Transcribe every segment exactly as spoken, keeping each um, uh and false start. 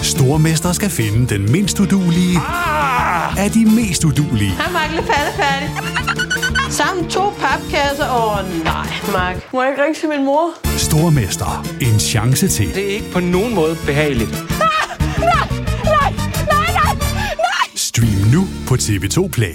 Stormester skal finde den mindst uduelige ah! af de mest uduelige. Hej, Mark. Færdig. Sammen to papkasser. Åh, oh, nej, Mark. Må jeg ikke ringe til min mor? Stormester. En chance til. Det er ikke på nogen måde behageligt. Ah! Nej, nej, nej, nej, nej. Stream nu på T V to Play.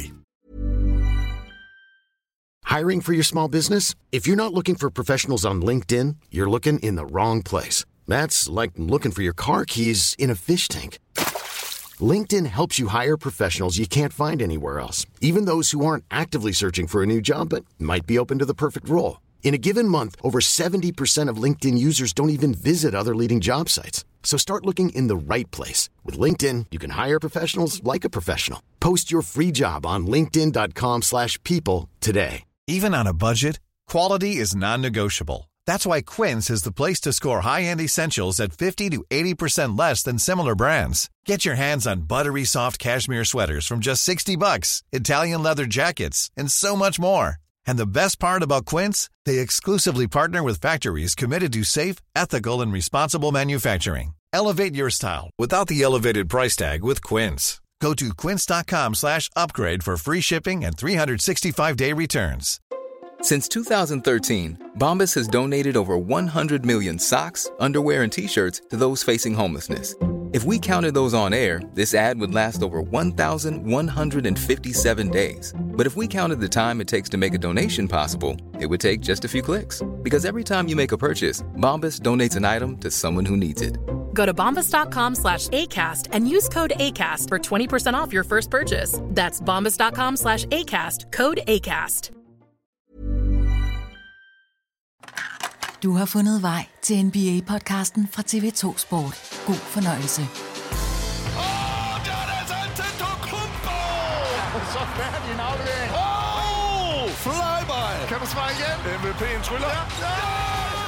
Hiring for your small business? If you're not looking for professionals on LinkedIn, you're looking in the wrong place. That's like looking for your car keys in a fish tank. LinkedIn helps you hire professionals you can't find anywhere else, even those who aren't actively searching for a new job but might be open to the perfect role. In a given month, over seventy percent of LinkedIn users don't even visit other leading job sites. So start looking in the right place. With LinkedIn, you can hire professionals like a professional. Post your free job on linkedin dot com slash people today. Even on a budget, quality is non-negotiable. That's why Quince is the place to score high-end essentials at fifty to eighty percent less than similar brands. Get your hands on buttery soft cashmere sweaters from just sixty bucks, Italian leather jackets, and so much more. And the best part about Quince, they exclusively partner with factories committed to safe, ethical, and responsible manufacturing. Elevate your style without the elevated price tag with Quince. Go to quince dot com slash upgrade for free shipping and three sixty-five day returns. Since two thousand thirteen, Bombas has donated over one hundred million socks, underwear, and T-shirts to those facing homelessness. If we counted those on air, this ad would last over one thousand one hundred fifty-seven days. But if we counted the time it takes to make a donation possible, it would take just a few clicks. Because every time you make a purchase, Bombas donates an item to someone who needs it. Go to bombas dot com slash ACAST and use code ACAST for twenty percent off your first purchase. That's bombas dot com slash ACAST. Code ACAST. Du har fundet vej til N B A-podcasten fra T V to Sport. God fornøjelse. Åh, oh, der er altså Antetokounmpo! Så færdig en aflevering. Åh, oh, flyby! Kan du svare igen? M V P'en tryller. Ja, ja!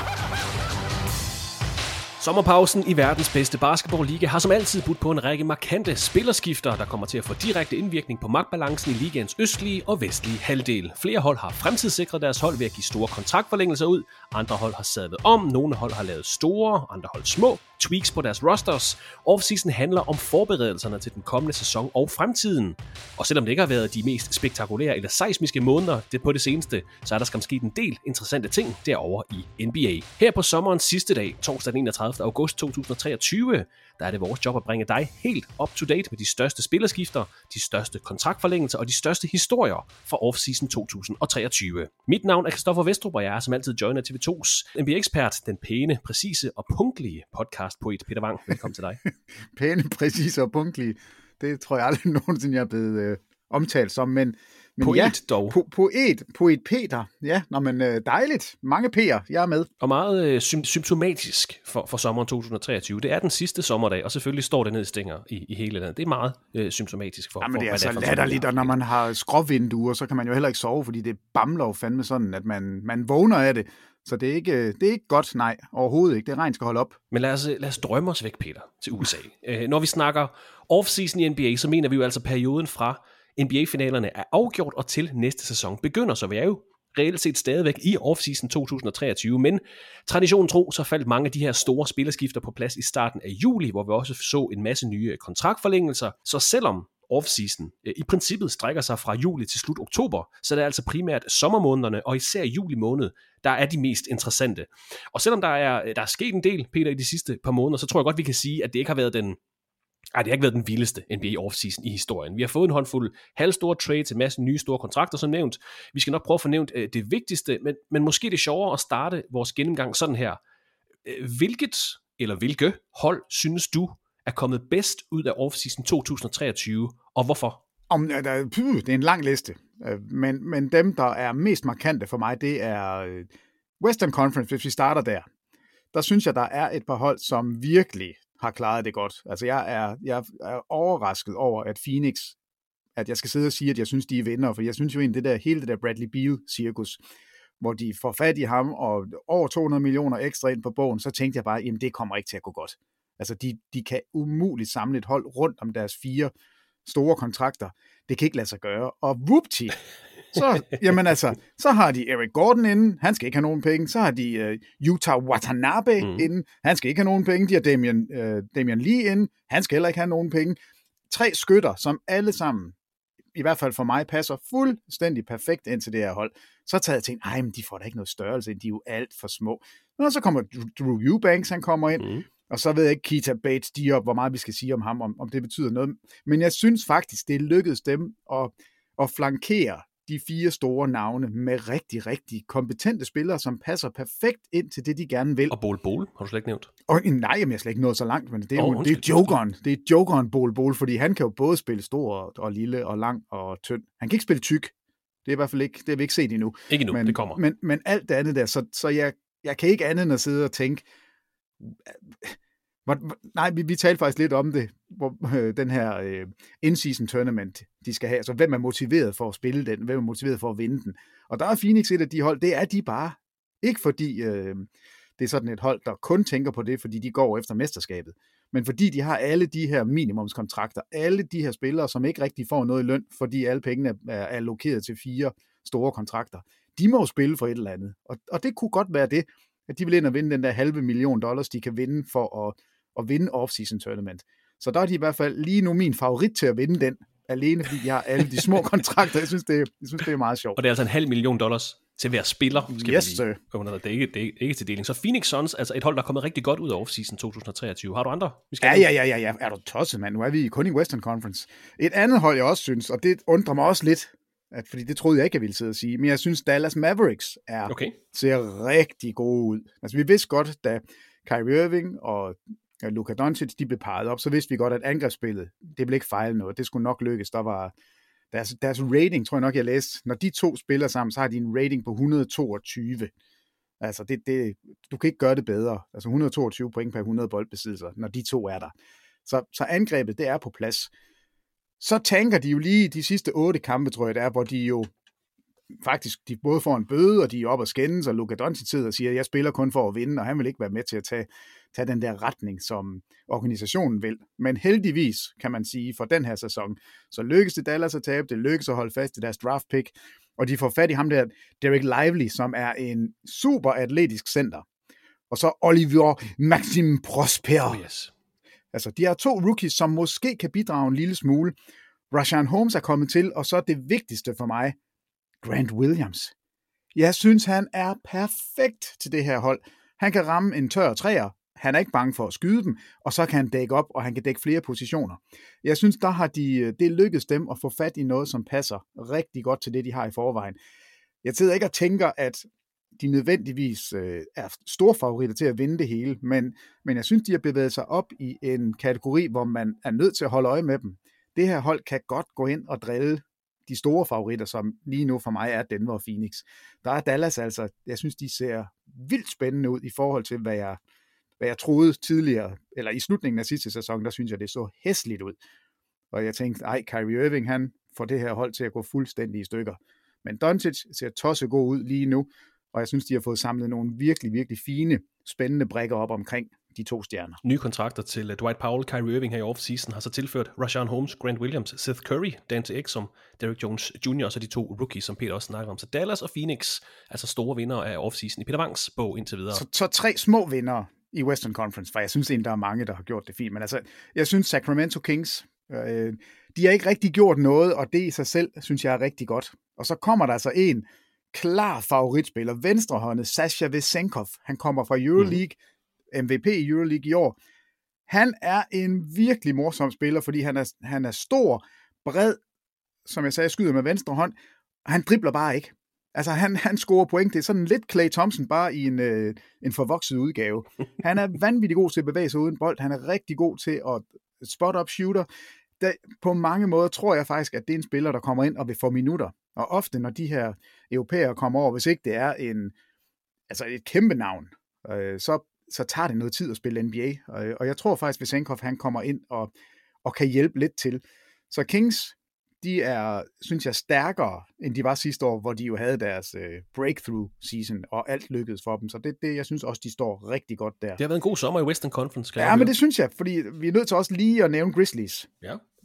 Sommerpausen i verdens bedste basketballliga har som altid budt på en række markante spillerskifter, der kommer til at få direkte indvirkning på magtbalancen i ligaens østlige og vestlige halvdel. Flere hold har fremtidssikret deres hold ved at give store kontraktforlængelser ud, andre hold har sadlet om, nogle hold har lavet store, andre hold små tweaks på deres rosters. Offseason handler om forberedelserne til den kommende sæson og fremtiden. Og selvom det ikke har været de mest spektakulære eller seismiske måneder det på det seneste, så er der skam sket en del interessante ting derovre i N B A. Her på sommerens sidste dag, torsdag den enogtredivte august to tusind treogtyve, der er det vores job at bringe dig helt up to date med de største spillerskifter, de største kontraktforlængelser og de største historier fra offseason to tusind treogtyve. Mit navn er Christoffer Vestrup, og jeg er som altid joiner T V tos N B A-ekspert, den pæne, præcise og punktlige podcastpoet Peter Wang. Velkommen til dig. Pæne, præcise og punktlige. Det tror jeg aldrig nogensinde, jeg er blevet øh, omtalt som, men Men poet ja, dog. Po- poet, poet Peter. Ja, nå, men øh, dejligt. Mange P'er, jeg er med. Og meget øh, sym- symptomatisk for, for sommeren to tusind treogtyve. Det er den sidste sommerdag, og selvfølgelig står det ned i stænger i, i hele landet. Det er meget øh, symptomatisk for, Jamen, for det er hvad så det er for latterligt, og når man har skråvinduer, så kan man jo heller ikke sove, fordi det bamler jo fandme sådan, at man, man vågner af det. Så det er, ikke, det er ikke godt, nej, overhovedet ikke. Det regn skal holde op. Men lad os, lad os drømme os væk, Peter, til U S A. øh, når vi snakker off-season i N B A, så mener vi jo altså perioden fra N B A-finalerne er afgjort, og til næste sæson begynder, så vi er jo reelt set stadigvæk i off-season to tusind treogtyve, men traditionen tro, så faldt mange af de her store spillerskifter på plads i starten af juli, hvor vi også så en masse nye kontraktforlængelser, så selvom off-season i princippet strækker sig fra juli til slut oktober, så det er altså primært sommermånederne, og især juli måned, der er de mest interessante. Og selvom der er, der er sket en del, Peter, i de sidste par måneder, så tror jeg godt, vi kan sige, at det ikke har været den Ej, det har ikke været den vildeste N B A offseason i historien. Vi har fået en håndfuld halvstore trades, en masse nye store kontrakter, som nævnt. Vi skal nok prøve at få nævnt øh, det vigtigste, men, men måske det sjovere at starte vores gennemgang sådan her. Øh, hvilket, eller hvilke hold synes du er kommet bedst ud af offseason to tusind treogtyve, og hvorfor? Om, der, py, det er en lang liste, men, men dem, der er mest markante for mig, det er Western Conference, hvis vi starter der. Der synes jeg, der er et par hold, som virkelig har klaret det godt. Altså, jeg er, jeg er overrasket over, at Phoenix, at jeg skal sidde og sige, at jeg synes, de er vinder, for jeg synes jo egentlig, det der, hele det der Bradley Beal-cirkus, hvor de får fat i ham, og over to hundrede millioner ekstra ind på bogen, så tænkte jeg bare, jamen det kommer ikke til at gå godt. Altså, de, de kan umuligt samle et hold rundt om deres fire store kontrakter. Det kan ikke lade sig gøre. Og whoopty, Så, jamen altså, så har de Eric Gordon inde, han skal ikke have nogen penge. Så har de uh, Yuta Watanabe mm. inde, han skal ikke have nogen penge. De har Damian, uh, Damian Lee inde, han skal heller ikke have nogen penge. Tre skytter, som alle sammen, i hvert fald for mig, passer fuldstændig perfekt ind til det her hold. Så tager jeg tænkt, ej, men de får da ikke noget størrelse, de er jo alt for små. Og så kommer Drew Eubanks, han kommer ind, mm. og så ved jeg ikke, Keita Bates Diop, hvor meget vi skal sige om ham, om, om det betyder noget. Men jeg synes faktisk, det lykkedes dem at, at flankere de fire store navne med rigtig, rigtig kompetente spillere, som passer perfekt ind til det, de gerne vil. Og Bol Bol, har du slet ikke nævnt? Og nej, jeg har slet ikke nået så langt, men det er, oh, jo, det er jokeren. Det er jokeren Bol Bol, fordi han kan jo både spille stor og, og lille og lang og tynd. Han kan ikke spille tyk. Det er i hvert fald ikke, det har vi ikke set endnu. Ikke endnu, men, det kommer. Men, men alt det andet der, så, så jeg, jeg kan ikke andet end at sidde og tænke, hvor, nej, vi, vi talte faktisk lidt om det, hvor øh, den her øh, in-season tournament, de skal have, altså hvem er motiveret for at spille den, hvem er motiveret for at vinde den. Og der er Phoenix et af de hold, det er de bare. Ikke fordi øh, det er sådan et hold, der kun tænker på det, fordi de går efter mesterskabet, men fordi de har alle de her minimumskontrakter, alle de her spillere, som ikke rigtig får noget i løn, fordi alle pengene er allokeret til fire store kontrakter. De må jo spille for et eller andet. Og, og det kunne godt være det, at de vil ind og vinde den der halve million dollars, de kan vinde for at, at vinde off-season tournament. Så der er de i hvert fald lige nu min favorit til at vinde den, alene fordi de har alle de små kontrakter. Jeg synes, det er, jeg synes, det er meget sjovt. Og det er altså en halv million dollars til hver spiller, skal yes, vi lige under. Det er ikke, det er ikke til deling. Så Phoenix Suns, altså et hold, der er kommet rigtig godt ud af off-season to tusind treogtyve. Har du andre? Vi skal ja, ja, ja, ja, ja. Er du tosset, mand? Nu er vi kun i Western Conference. Et andet hold, jeg også synes, og det undrer mig også lidt, at, fordi det troede jeg ikke, jeg ville sidde og sige, men jeg synes, Dallas Mavericks er, okay. ser rigtig gode ud. Altså, vi vidste godt, da Kyrie Irving og Luka Doncic, de blev parret op, så vidste vi godt, at angrebsspillet, det ville ikke fejle noget. Det skulle nok lykkes. Der var deres, deres rating, tror jeg nok, jeg læste. Når de to spiller sammen, så har de en rating på et hundrede og toogtyve. Altså, det, det, du kan ikke gøre det bedre. Altså, et hundrede og toogtyve point per hundrede boldbesiddelser, når de to er der. Så, så angrebet, det er på plads. Så tænker de jo lige de sidste otte kampe, tror jeg det er, hvor de jo faktisk, de både får en bøde, og de er oppe og skændes, og Luka Doncic sidder og siger, at jeg spiller kun for at vinde, og han vil ikke være med til at tage, tage den der retning, som organisationen vil. Men heldigvis, kan man sige, for den her sæson, så lykkes det Dallas at tabe, det lykkes at holde fast i deres draft pick, og de får fat i ham der, Derek Lively, som er en super atletisk center. Og så Olivier Maxime Prosper. Oh yes. Altså, de har to rookies, som måske kan bidrage en lille smule. Rashaan Holmes er kommet til, og så det vigtigste for mig, Grant Williams. Jeg synes, han er perfekt til det her hold. Han kan ramme en tør træer, han er ikke bange for at skyde dem, og så kan han dække op, og han kan dække flere positioner. Jeg synes, der har de, det lykkedes dem at få fat i noget, som passer rigtig godt til det, de har i forvejen. Jeg sidder ikke og tænker, at de nødvendigvis øh, er store favoritter til at vinde det hele, men, men jeg synes, de har bevæget sig op i en kategori, hvor man er nødt til at holde øje med dem. Det her hold kan godt gå ind og drille de store favoritter, som lige nu for mig er Denver og Phoenix. Der er Dallas altså, jeg synes, de ser vildt spændende ud i forhold til, hvad jeg, hvad jeg troede tidligere, eller i slutningen af sidste sæson, der synes jeg, det så hæsligt ud. Og jeg tænkte, ej, Kyrie Irving, han får det her hold til at gå fuldstændig i stykker. Men Doncic ser tosset god ud lige nu, og jeg synes, de har fået samlet nogle virkelig, virkelig fine, spændende brikker op omkring de to stjerner. Nye kontrakter til Dwight Powell, Kyrie Irving her i off-season har så tilført Rashaan Holmes, Grant Williams, Seth Curry, Dante Exum, Derrick Jones junior og så de to rookies, som Peter også snakker om. Så Dallas og Phoenix, altså store vinder af off-season i Peter Wangs bog indtil videre. Så, så tre små vindere i Western Conference, for jeg synes egentlig, der er mange, der har gjort det fint. Men altså, jeg synes Sacramento Kings, øh, de har ikke rigtig gjort noget, og det i sig selv, synes jeg er rigtig godt. Og så kommer der altså en klar favoritspiller, venstrehåndet Sasha Vesenkov. Han kommer fra Euroleague, M V P i Euroleague i år. Han er en virkelig morsom spiller, fordi han er, han er stor, bred, som jeg sagde, skyder med venstre hånd, og han dribler bare ikke. Altså, han, han scorer point. Det er sådan lidt Klay Thompson, bare i en, øh, en forvokset udgave. Han er vanvittig god til at bevæge sig uden bold. Han er rigtig god til at spot-up shooter. Der, på mange måder tror jeg faktisk, at det er en spiller, der kommer ind og vil få minutter. Og ofte, når de her europæere kommer over, hvis ikke det er en, altså et kæmpe navn, øh, så, så tager det noget tid at spille N B A. Og, og jeg tror faktisk, at Vesenkov, han kommer ind og, og kan hjælpe lidt til. Så Kings, de er, synes jeg, stærkere, end de var sidste år, hvor de jo havde deres øh, breakthrough season, og alt lykkedes for dem. Så det det, jeg synes også, de står rigtig godt der. Det har været en god sommer i Western Conference. Ja, men det synes jeg, fordi vi er nødt til også lige at nævne Grizzlies. Ja.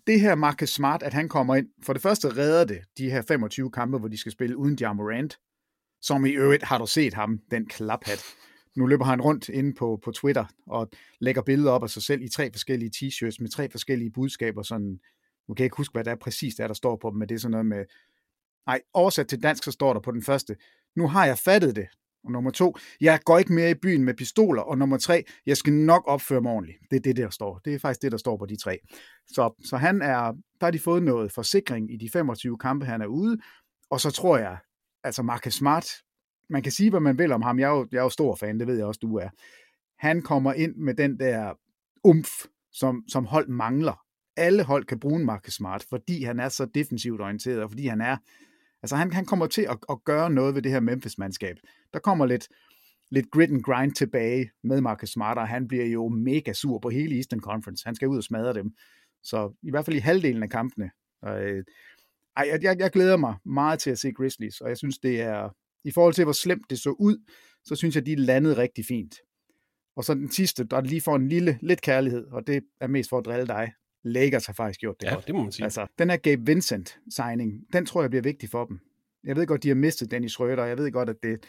det her Marcus Smart, at han kommer ind, for det første redder det de her femogtyve kampe, hvor de skal spille uden Ja Morant, som i øvrigt har du set ham, den klaphat. Nu løber han rundt inde på, på Twitter og lægger billeder op af sig selv i tre forskellige t-shirts med tre forskellige budskaber. Sådan, nu kan jeg ikke huske, hvad der er præcis der, der står på dem, men det er sådan noget med, nej, oversat til dansk, så står der på den første, nu har jeg fattet det. Og nummer to, jeg går ikke mere i byen med pistoler. Og nummer tre, jeg skal nok opføre mig ordentligt. Det er det, der står. Det er faktisk det, der står på de tre. Så, så han er, der har de fået noget forsikring i de femogtyve kampe, han er ude. Og så tror jeg, altså Marcus Smart, man kan sige, hvad man vil om ham. Jeg er jo, jeg er jo stor fan, det ved jeg også, du er. Han kommer ind med den der umf, som, som hold mangler. Alle hold kan bruge Marcus Smart, fordi han er så defensivt orienteret, og fordi han er, altså han, han kommer til at, at gøre noget ved det her Memphis-mandskab. Der kommer lidt, lidt grit and grind tilbage med Marcus Smart, og han bliver jo mega sur på hele Eastern Conference. Han skal ud og smadre dem. Så i hvert fald i halvdelen af kampene. Øh, ej, jeg, jeg glæder mig meget til at se Grizzlies, og jeg synes, det er, i forhold til, hvor slemt det så ud, så synes jeg, de landede rigtig fint. Og så den sidste, der lige får en lille, lidt kærlighed, og det er mest for at drille dig. Lakers har faktisk gjort det ja, godt. Det må man sige. Altså, den her Gabe Vincent-signing, den tror jeg bliver vigtig for dem. Jeg ved godt, de har mistet Dennis Schröder, og jeg ved godt, at det,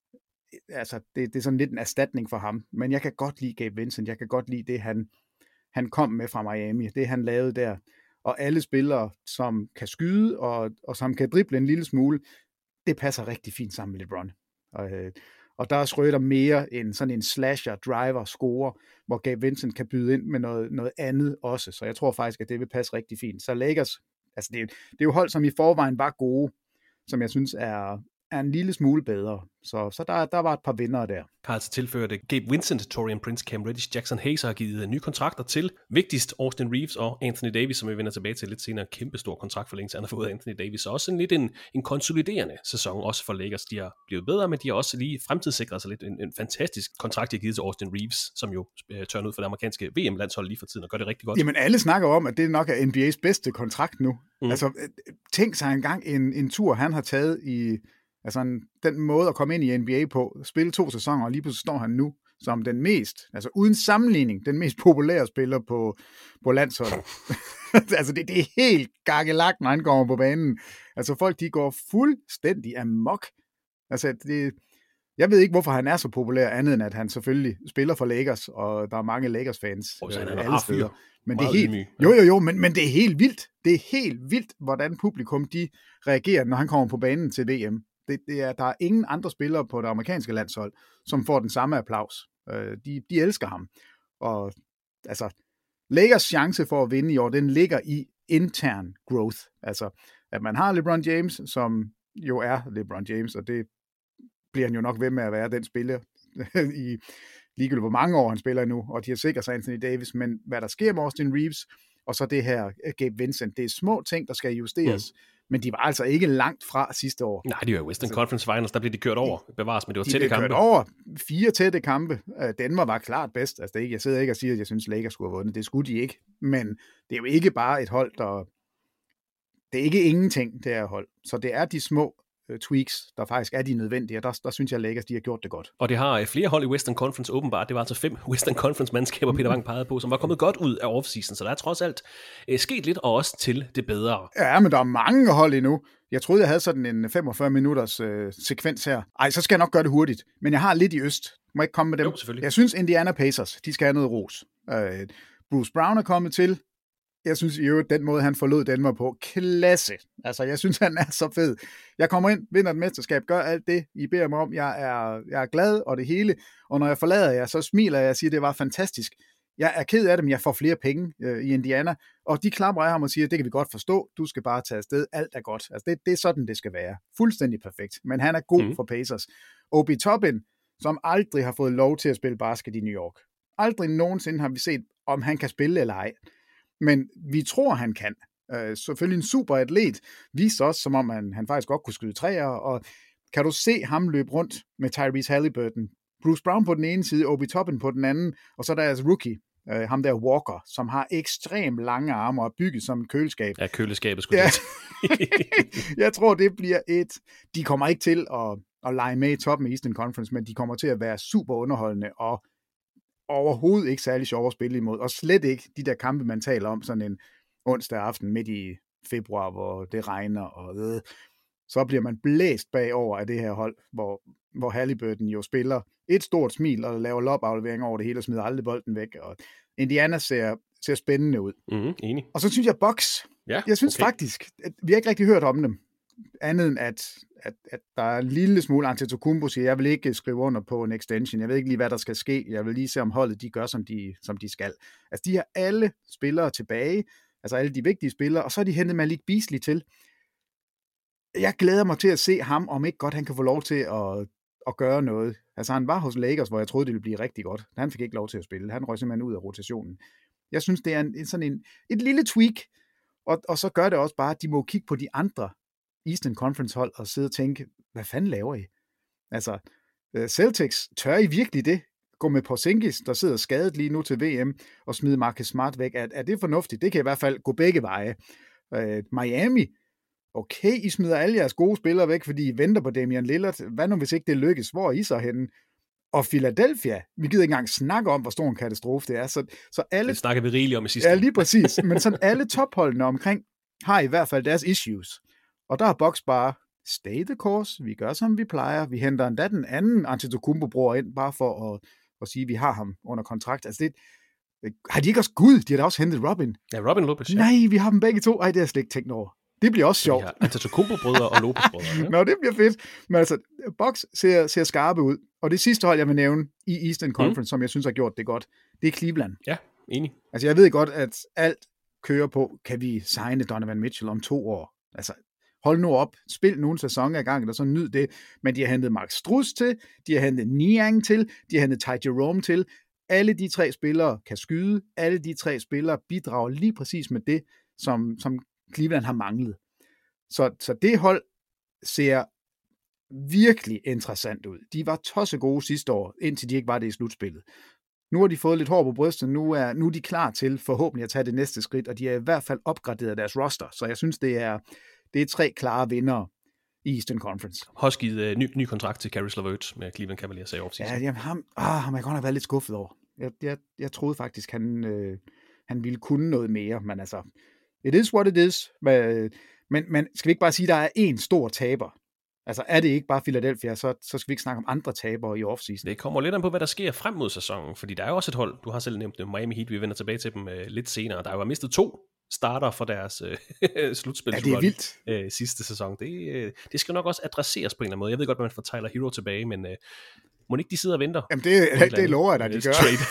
altså, det, det er sådan lidt en erstatning for ham, men jeg kan godt lide Gabe Vincent, jeg kan godt lide det, han, han kom med fra Miami, det han lavede der, og alle spillere, som kan skyde, og, og som kan drible en lille smule, det passer rigtig fint sammen med LeBron. Og, og der er Schröder mere end sådan en slasher, driver, scorer, hvor Gabe Vincent kan byde ind med noget, noget andet også, så jeg tror faktisk, at det vil passe rigtig fint. Så Lakers, altså det, det er jo hold, som i forvejen var gode, som jeg synes er, er en lille smule bedre. Så, så der, der var et par vindere der. Har altså tilført Gabe Vincent, Torian Prince, Cam Reddish, Jackson Hayes har givet nye kontrakter til vigtigst Austin Reeves og Anthony Davis, som vi vender tilbage til lidt senere. Kæmpestor kontrakt for længe, han har fået Anthony Davis. Så også en lidt en, en konsoliderende sæson, også for Lakers. De har blevet bedre, men de har også lige fremtidssikret sig lidt. En, en fantastisk kontrakt, de har givet til Austin Reeves, som jo øh, tørner ud for det amerikanske V M-landshold lige for tiden og gør det rigtig godt. Jamen alle snakker om, at det nok er N B A's bedste kontrakt nu. Mm. Altså tænk sig engang en, en tur, han har taget i... Altså en, den måde at komme ind i N B A på, spille to sæsoner, og lige pludselig står han nu som den mest, altså uden sammenligning, den mest populære spiller på, på landsholdet. altså det, det er helt gakkelagt, når han kommer på banen. Altså folk, de går fuldstændig amok. Altså det, jeg ved ikke, hvorfor han er så populær, andet end at han selvfølgelig spiller for Lakers, og der er mange Lakers-fans oh, øh, alle steder. Men det er helt, ydmyg. jo, jo, jo, men, men det er helt vildt. Det er helt vildt, hvordan publikum de reagerer, når han kommer på banen til V M. Det, det er, der er ingen andre spillere på det amerikanske landshold, som får den samme applaus. Øh, de, de elsker ham. Og altså, Lakers chance for at vinde i år, den ligger i intern growth. Altså, at man har LeBron James, som jo er LeBron James, og det bliver han jo nok ved med at være den spiller i ligegyldigt hvor mange år han spiller nu, og de har sikret sig Anthony Davis, men hvad der sker med Austin Reeves, og så det her Gabe Vincent, det er små ting, der skal justeres, mm. men de var altså ikke langt fra sidste år. Nej, de var jo Western altså, Conference Finals, der blev de kørt over, bevares, men det var de tætte kampe. De blev kørt over, fire tætte kampe. Denver var klart bedst. Altså, det er ikke, jeg sidder ikke og siger, at jeg synes, Lakers skulle have vundet. Det skulle de ikke, men det er jo ikke bare et hold, der... Det er ikke ingenting, det her hold. Så det er de små tweaks, der faktisk er de nødvendige, og der, der synes jeg, at Lakers, de har gjort det godt. Og det har flere hold i Western Conference åbenbart. Det var altså fem Western Conference-mandskaber, Peter Wang pegede på, som var kommet godt ud af offseason, så der er trods alt eh, sket lidt, og også til det bedre. Ja, men der er mange hold endnu. Jeg troede, jeg havde sådan en femogfyrre minutters øh, sekvens her. Ej, så skal jeg nok gøre det hurtigt. Men jeg har lidt i øst. Må jeg ikke komme med dem? Jo, selvfølgelig. Jeg synes, Indiana Pacers, de skal have noget ros. Øh, Bruce Brown er kommet til. Jeg synes i øvrigt, den måde, han forlod Denver på, klasse. Altså, jeg synes, han er så fed. Jeg kommer ind, vinder et mesterskab, gør alt det, I beder mig om. Jeg er, jeg er glad og det hele. Og når jeg forlader jer, så smiler jeg og siger, det var fantastisk. Jeg er ked af det, men jeg får flere penge øh, i Indiana. Og de klapper af ham og siger, det kan vi godt forstå. Du skal bare tage afsted. Alt er godt. Altså, det, det er sådan, det skal være. Fuldstændig perfekt. Men han er god mm. for Pacers. Obi Toppin, som aldrig har fået lov til at spille basket i New York. Aldrig nogensinde har vi set, om han kan spille eller ej. Men vi tror, han kan. Uh, selvfølgelig en super atlet. Viste også, som om han, han faktisk godt kunne skyde træer. Og kan du se ham løbe rundt med Tyrese Halliburton? Bruce Brown på den ene side, Obi Toppin på den anden, og så deres rookie, uh, ham der Walker, som har ekstremt lange arme og er bygget som et køleskab. Ja, køleskabet skulle ja. Jeg tror, det bliver et... De kommer ikke til at, at lege med i toppen i Eastern Conference, men de kommer til at være super underholdende og overhovedet ikke særlig sjov at spille imod, og slet ikke de der kampe, man taler om, sådan en onsdag aften midt i februar, hvor det regner, og øh, så bliver man blæst bagover af det her hold, hvor, hvor Halliburton jo spiller et stort smil og laver lob-aflevering over det hele og smider aldrig bolden væk, og Indiana ser, ser spændende ud. Mm, enig. Og så synes jeg Bucks, ja, jeg synes okay. faktisk, at vi har ikke rigtig hørt om dem, andet end at, at, at der er en lille smule Antetokounmpo siger, jeg vil ikke skrive under på en extension, jeg ved ikke lige, hvad der skal ske, jeg vil lige se, om holdet de gør, som de, som de skal. Altså, de har alle spillere tilbage, altså alle de vigtige spillere, og så har de hentet Malik Beasley til. Jeg glæder mig til at se ham, om ikke godt han kan få lov til at, at gøre noget. Altså, han var hos Lakers, hvor jeg troede, det ville blive rigtig godt. Han fik ikke lov til at spille. Han røg simpelthen ud af rotationen. Jeg synes, det er en, sådan en, et lille tweak, og, og så gør det også bare, at de må kigge på de andre Eastern Conference hold og sidde og tænke, hvad fanden laver I? Altså, Celtics, tør I virkelig det? Gå med Porzingis, der sidder skadet lige nu til V M, og smide Marcus Smart væk. Er, er det fornuftigt? Det kan i hvert fald gå begge veje. Uh, Miami, okay, I smider alle jeres gode spillere væk, fordi I venter på Damian Lillard. Hvad nu, hvis ikke det lykkes? Hvor er I så henne? Og Philadelphia, vi gider ikke engang snakke om, hvor stor en katastrofe det er. Så, så alle, det snakker vi rigeligt om i sidste. Ja, lige præcis. Men sådan alle topholdene omkring har i hvert fald deres issues. Og der har Bucks bare stay the course, vi gør som vi plejer, vi henter endda den anden Antetokounmpo-bror ind, bare for at, at sige, at vi har ham under kontrakt. Altså det, har de ikke også Gud? De har da også hentet Robin. Ja, Robin Lopez. Ja. Nej, vi har dem begge to. Ej, det har jeg slet ikke tænkt over. Det bliver også sjovt. Ja, Antetokounmpo-brødre og Lopez-brødre. Ja. Nå, det bliver fedt. Men altså, Bucks ser, ser skarpe ud. Og det sidste hold, jeg vil nævne i Eastern Conference, mm. som jeg synes har gjort det godt, det er Cleveland. Ja, enig. Altså, jeg ved godt, at alt kører på, kan vi signe Donovan Mitchell om to år. Altså, hold nu op, spil nogle sæsoner i gang, og så nyd det. Men de har hentet Mark Strus til, de har hentet Niang til, de har hentet Ty Jerome til. Alle de tre spillere kan skyde, alle de tre spillere bidrager lige præcis med det, som, som Cleveland har manglet. Så, så det hold ser virkelig interessant ud. De var tosse gode sidste år, indtil de ikke var det i slutspillet. Nu har de fået lidt hår på brystet, nu er, nu er de klar til forhåbentlig at tage det næste skridt, og de har i hvert fald opgraderet deres roster, så jeg synes, det er, det er tre klare vindere i Eastern Conference. Har også givet uh, ny, ny kontrakt til Caris LeVert med Cleveland Cavaliers i offseason. Ja, jamen, ham, ah, ham er jeg godt nok været lidt skuffet over. Jeg, jeg, jeg troede faktisk, han, øh, han ville kunne noget mere, men altså, it is what it is. Men, men, men skal vi ikke bare sige, at der er én stor taber? Altså, er det ikke bare Philadelphia, så, så skal vi ikke snakke om andre tabere i offseason. Det kommer lidt an på, hvad der sker frem mod sæsonen, fordi der er jo også et hold, du har selv nævnt det, Miami Heat, vi vender tilbage til dem uh, lidt senere. Der er jo mistet to starter for deres uh, slutspil. Ja, det er vildt. Uh, sidste sæson. Det, uh, det skal nok også adresseres på en eller anden måde. Jeg ved godt, at man får Tyler Hero tilbage, men uh, må ikke de sidder og venter? Jamen, det, det, det lover jeg dig, de gør.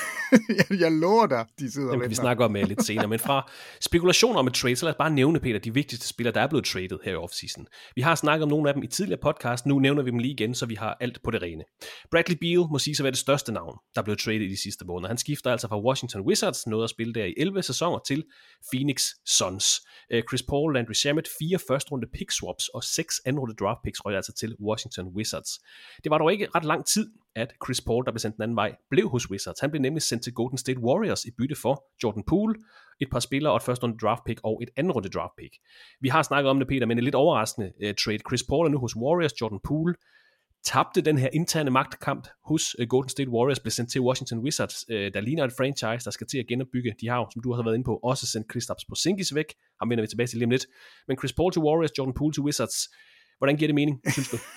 jeg, jeg lover dig, de sidder og venter. venter. Vi snakker om uh, lidt senere, men fra spekulationer om et trade, så lad os bare nævne, Peter, de vigtigste spillere, der er blevet traded her i offseason. Vi har snakket om nogle af dem i tidligere podcast, nu nævner vi dem lige igen, så vi har alt på det rene. Bradley Beal må sige sig være det største navn, der er blevet traded i de sidste måneder. Han skifter altså fra Washington Wizards, nåede at spille der i elleve sæsoner, til Phoenix Suns. Uh, Chris Paul, Landry Shamet, fire første runde pick swaps og seks anden runde draft picks røg altså til Washington Wizards. Det var dog ikke ret lang tid, at Chris Paul, der blev sendt den anden vej, blev hos Wizards. Han blev nemlig sendt til Golden State Warriors i bytte for Jordan Poole, et par spillere og et første runde draft pick og et anden runde draft pick. Vi har snakket om det, Peter, men et lidt overraskende uh, trade. Chris Paul er nu hos Warriors, Jordan Poole tabte den her interne magtkamp hos uh, Golden State Warriors, blev sendt til Washington Wizards, uh, der ligner et franchise, der skal til at genopbygge. De har jo, som du har været inde på, også sendt Kristaps Porzingis væk. Ham vender vi tilbage til lige om lidt. Men Chris Paul til Warriors, Jordan Poole til Wizards. Hvordan giver det mening, synes du?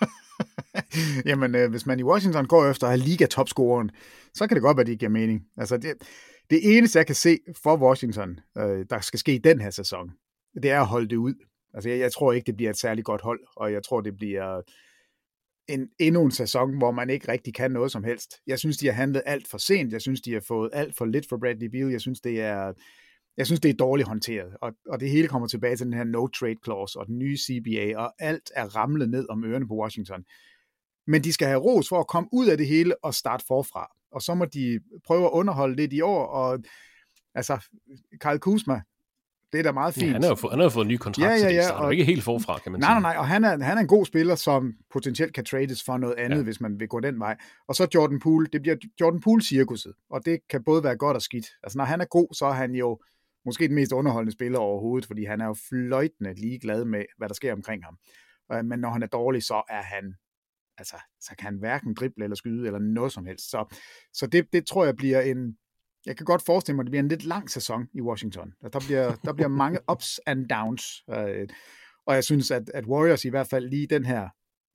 Jamen, øh, hvis man i Washington går efter at have liga-topscoreren, så kan det godt være, det giver mening. Altså, det, det eneste, jeg kan se for Washington, øh, der skal ske i den her sæson, det er at holde det ud. Altså, jeg, jeg tror ikke, det bliver et særligt godt hold, og jeg tror, det bliver en, endnu en sæson, hvor man ikke rigtig kan noget som helst. Jeg synes, de har handlet alt for sent. Jeg synes, de har fået alt for lidt for Bradley Beal. Jeg synes, det er... Jeg synes, det er dårligt håndteret, og, og det hele kommer tilbage til den her no-trade clause og den nye C B A, og alt er ramlet ned om ørerne på Washington. Men de skal have ros for at komme ud af det hele og starte forfra. Og så må de prøve at underholde lidt i år, og altså, Kyle Kuzma, det er da meget fint. Ja, han har jo fået, han har jo fået en ny kontrakt, ja, ja, ja, så det starter og, ikke helt forfra, kan man nej, sige. Nej, nej, og han er, han er en god spiller, som potentielt kan trades for noget andet, ja. Hvis man vil gå den vej. Og så Jordan Poole, det bliver Jordan Poole-cirkuset, og det kan både være godt og skidt. Altså, når han er god, så er han jo måske den mest underholdende spiller overhovedet, fordi han er jo fløjtende ligeglad med, hvad der sker omkring ham. Men når han er dårlig, så er han, altså, så kan han hverken drible eller skyde eller noget som helst. Så, så det, det tror jeg bliver en, jeg kan godt forestille mig, at det bliver en lidt lang sæson i Washington. Der bliver, der bliver mange ups and downs. Øh, og jeg synes, at, at Warriors i hvert fald lige den her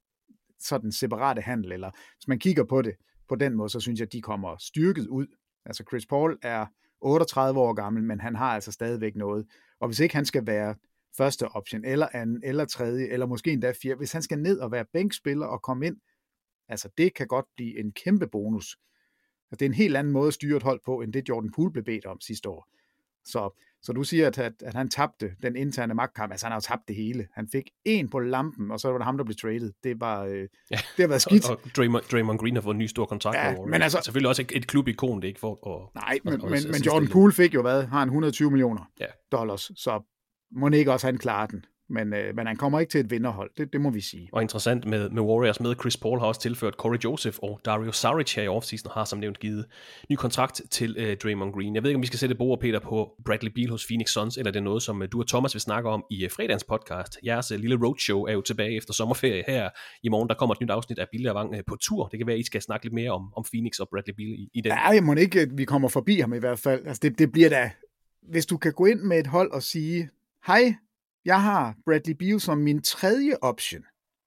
sådan separate handel, eller hvis man kigger på det på den måde, så synes jeg, at de kommer styrket ud. Altså Chris Paul er otteogtredive år gammel, men han har altså stadigvæk noget. Og hvis ikke han skal være første option, eller anden, eller tredje, eller måske endda fjerde, hvis han skal ned og være bænkspiller og komme ind, altså det kan godt blive en kæmpe bonus. Det er en helt anden måde at styre et hold på, end det Jordan Poole blev bedt om sidste år. Så, så du siger, at, at, at han tabte den interne magtkamp. Altså han har jo tabt det hele. Han fik en på lampen, og så var det ham, der blev traded. Det var, øh, ja. det har været skidt. Og, og Draymond, Draymond Green har fået en ny stor kontrakt. Ja, over, men altså, selvfølgelig også et, et klubikon, det er ikke for at... Nej, men, at, at, men, at, men Jordan Poole fik jo hvad? Har han et hundrede og tyve millioner ja. dollars, så må ikke også han klare den. Men, øh, men han kommer ikke til et vinderhold, det, det må vi sige. Og interessant med, med Warriors med Chris Paul har også tilført Corey Joseph og Dario Saric her i offseason, har som nævnt givet ny kontrakt til øh, Draymond Green. Jeg ved ikke, om vi skal sætte bord, Peter, på Bradley Beal hos Phoenix Suns, eller det er noget, som øh, du og Thomas vil snakke om i øh, fredagens podcast. Jeres øh, lille roadshow er jo tilbage efter sommerferie her i morgen. Der kommer et nyt afsnit af Bilde og Vang øh, på tur. Det kan være, at I skal snakke lidt mere om, om Phoenix og Bradley Beal i, i den. Ja, jeg må ikke, at vi kommer forbi ham i hvert fald. Altså det, det bliver da, hvis du kan gå ind med et hold og sige, hej, jeg har Bradley Beal som min tredje option,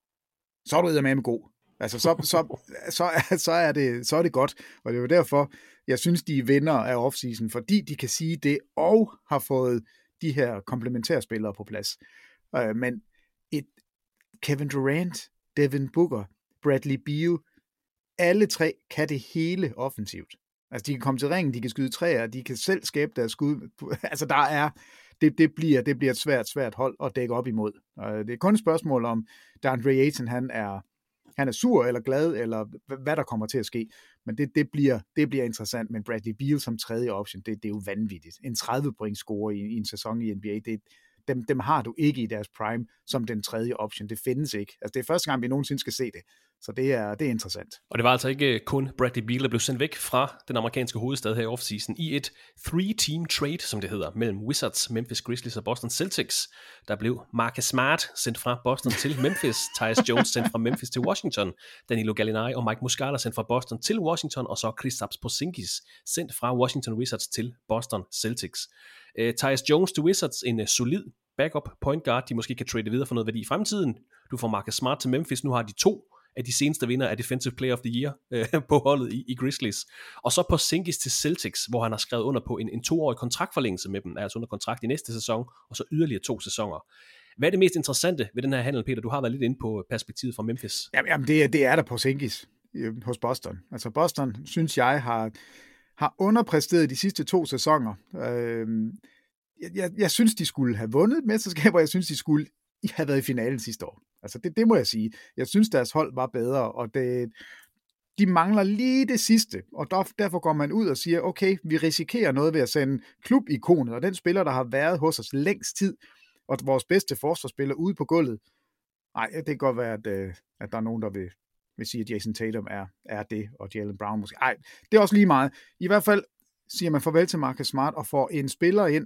så er du eddermame god. Altså, så, så, så, så, er det, så er det godt. Og det er jo derfor, jeg synes, de er vinder af offseason, fordi de kan sige det, og har fået de her komplementære spillere på plads. Uh, men et Kevin Durant, Devin Booker, Bradley Beal, alle tre kan det hele offensivt. Altså, de kan komme til ringen, de kan skyde træer, de kan selv skabe deres skud. Altså, der er... Det, det, bliver, det bliver et svært, svært hold at dække op imod. Det er kun et spørgsmål om, DeAndre Ayton, han er, han er sur eller glad, eller hvad der kommer til at ske. Men det, det, bliver, det bliver interessant. Men Bradley Beal som tredje option, det, det er jo vanvittigt. En tredive point score i, i en sæson i N B A, det, dem, dem har du ikke i deres prime som den tredje option. Det findes ikke. Altså, det er første gang, vi nogensinde skal se det. Så det er, det er interessant. Og det var altså ikke kun Bradley Beal, der blev sendt væk fra den amerikanske hovedstad her i offseason i et three-team trade, som det hedder, mellem Wizards, Memphis Grizzlies og Boston Celtics. Der blev Marcus Smart sendt fra Boston til Memphis, Tyus Jones sendt fra Memphis til Washington, Danilo Gallinari og Mike Muscala sendt fra Boston til Washington, og så Kristaps Porzingis sendt fra Washington Wizards til Boston Celtics. Uh, Tyus Jones til Wizards, en uh, solid backup point guard, de måske kan trade videre for noget værdi i fremtiden. Du får Marcus Smart til Memphis, nu har de to af de seneste vinder af Defensive Player of the Year øh, på holdet i, i Grizzlies. Og så Porzingis til Celtics, hvor han har skrevet under på en, en toårig kontraktforlængelse med dem, altså under kontrakt i næste sæson, og så yderligere to sæsoner. Hvad er det mest interessante ved den her handel, Peter? Du har været lidt inde på perspektivet fra Memphis. Jamen, det er, det er der Porzingis hos Boston. Altså Boston, synes jeg, har, har underpræsteret de sidste to sæsoner. Øh, jeg, jeg, jeg synes, de skulle have vundet mesterskaber, og jeg synes, de skulle have været i finalen sidste år. Altså det, det må jeg sige. Jeg synes, deres hold var bedre, og det, de mangler lige det sidste, og der, derfor går man ud og siger, okay, vi risikerer noget ved at sende klubikonet, og den spiller, der har været hos os længst tid, og vores bedste forsvarsspiller ude på gulvet. Nej, det kan godt være, at, at der er nogen, der vil, vil sige, at Jason Tatum er, er det, og Jaylen Brown måske. Nej, det er også lige meget. I hvert fald siger man farvel til Marcus Smart, og får en spiller ind,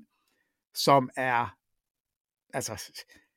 som er, altså...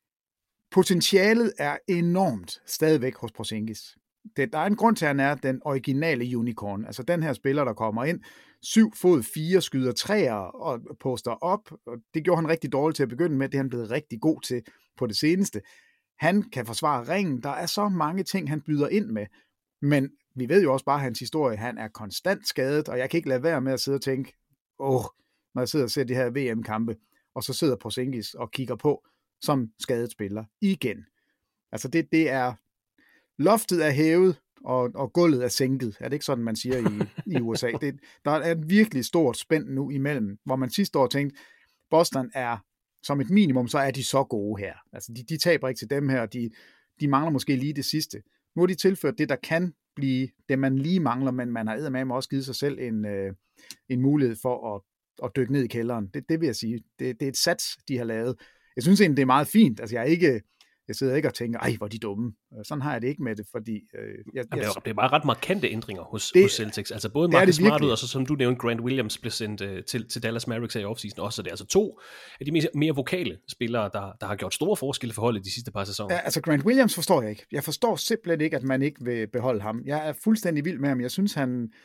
Potentialet er enormt stadigvæk hos Porzingis. Det, der er en grund til, at han er den originale unicorn. Altså den her spiller, der kommer ind, syv fod fire, skyder træer og poster op. Og det gjorde han rigtig dårligt til at begynde med. Det er han blevet rigtig god til på det seneste. Han kan forsvare ringen. Der er så mange ting, han byder ind med. Men vi ved jo også bare hans historie. Han er konstant skadet, og jeg kan ikke lade være med at sidde og tænke, åh, når jeg sidder og ser de her V M-kampe, og så sidder Porzingis og kigger på, som skadet spiller igen. Altså det, det er, loftet er hævet, og, og gulvet er sænket. Er det ikke sådan, man siger i, i U S A? Det, der er et virkelig stort spænd nu imellem, hvor man sidste år tænkte, Boston er, som et minimum, så er de så gode her. Altså de, de taber ikke til dem her, de, de mangler måske lige det sidste. Nu har de tilført det, der kan blive det, man lige mangler, men man har eddermame også givet sig selv en, øh, en mulighed for at, at dykke ned i kælderen. Det, det vil jeg sige. Det, det er et sats, de har lavet. Jeg synes egentlig, det er meget fint. Altså, jeg, er ikke, jeg sidder ikke og tænker, ej, hvor er de dumme. Sådan har jeg det ikke med det, fordi... Øh, jeg, Jamen, jeg, det er bare ret markante ændringer hos, det, hos Celtics. Altså både Marcus Smart ud, og så som du nævnte, Grant Williams blev sendt uh, til, til Dallas Mavericks her i offseason også. Så det er altså to af de mere, mere vokale spillere, der, der har gjort store forskelle for holdet de sidste par sæsoner. Ja, altså Grant Williams forstår jeg ikke. Jeg forstår simpelthen ikke, at man ikke vil beholde ham. Jeg er fuldstændig vild med ham. Jeg synes, han...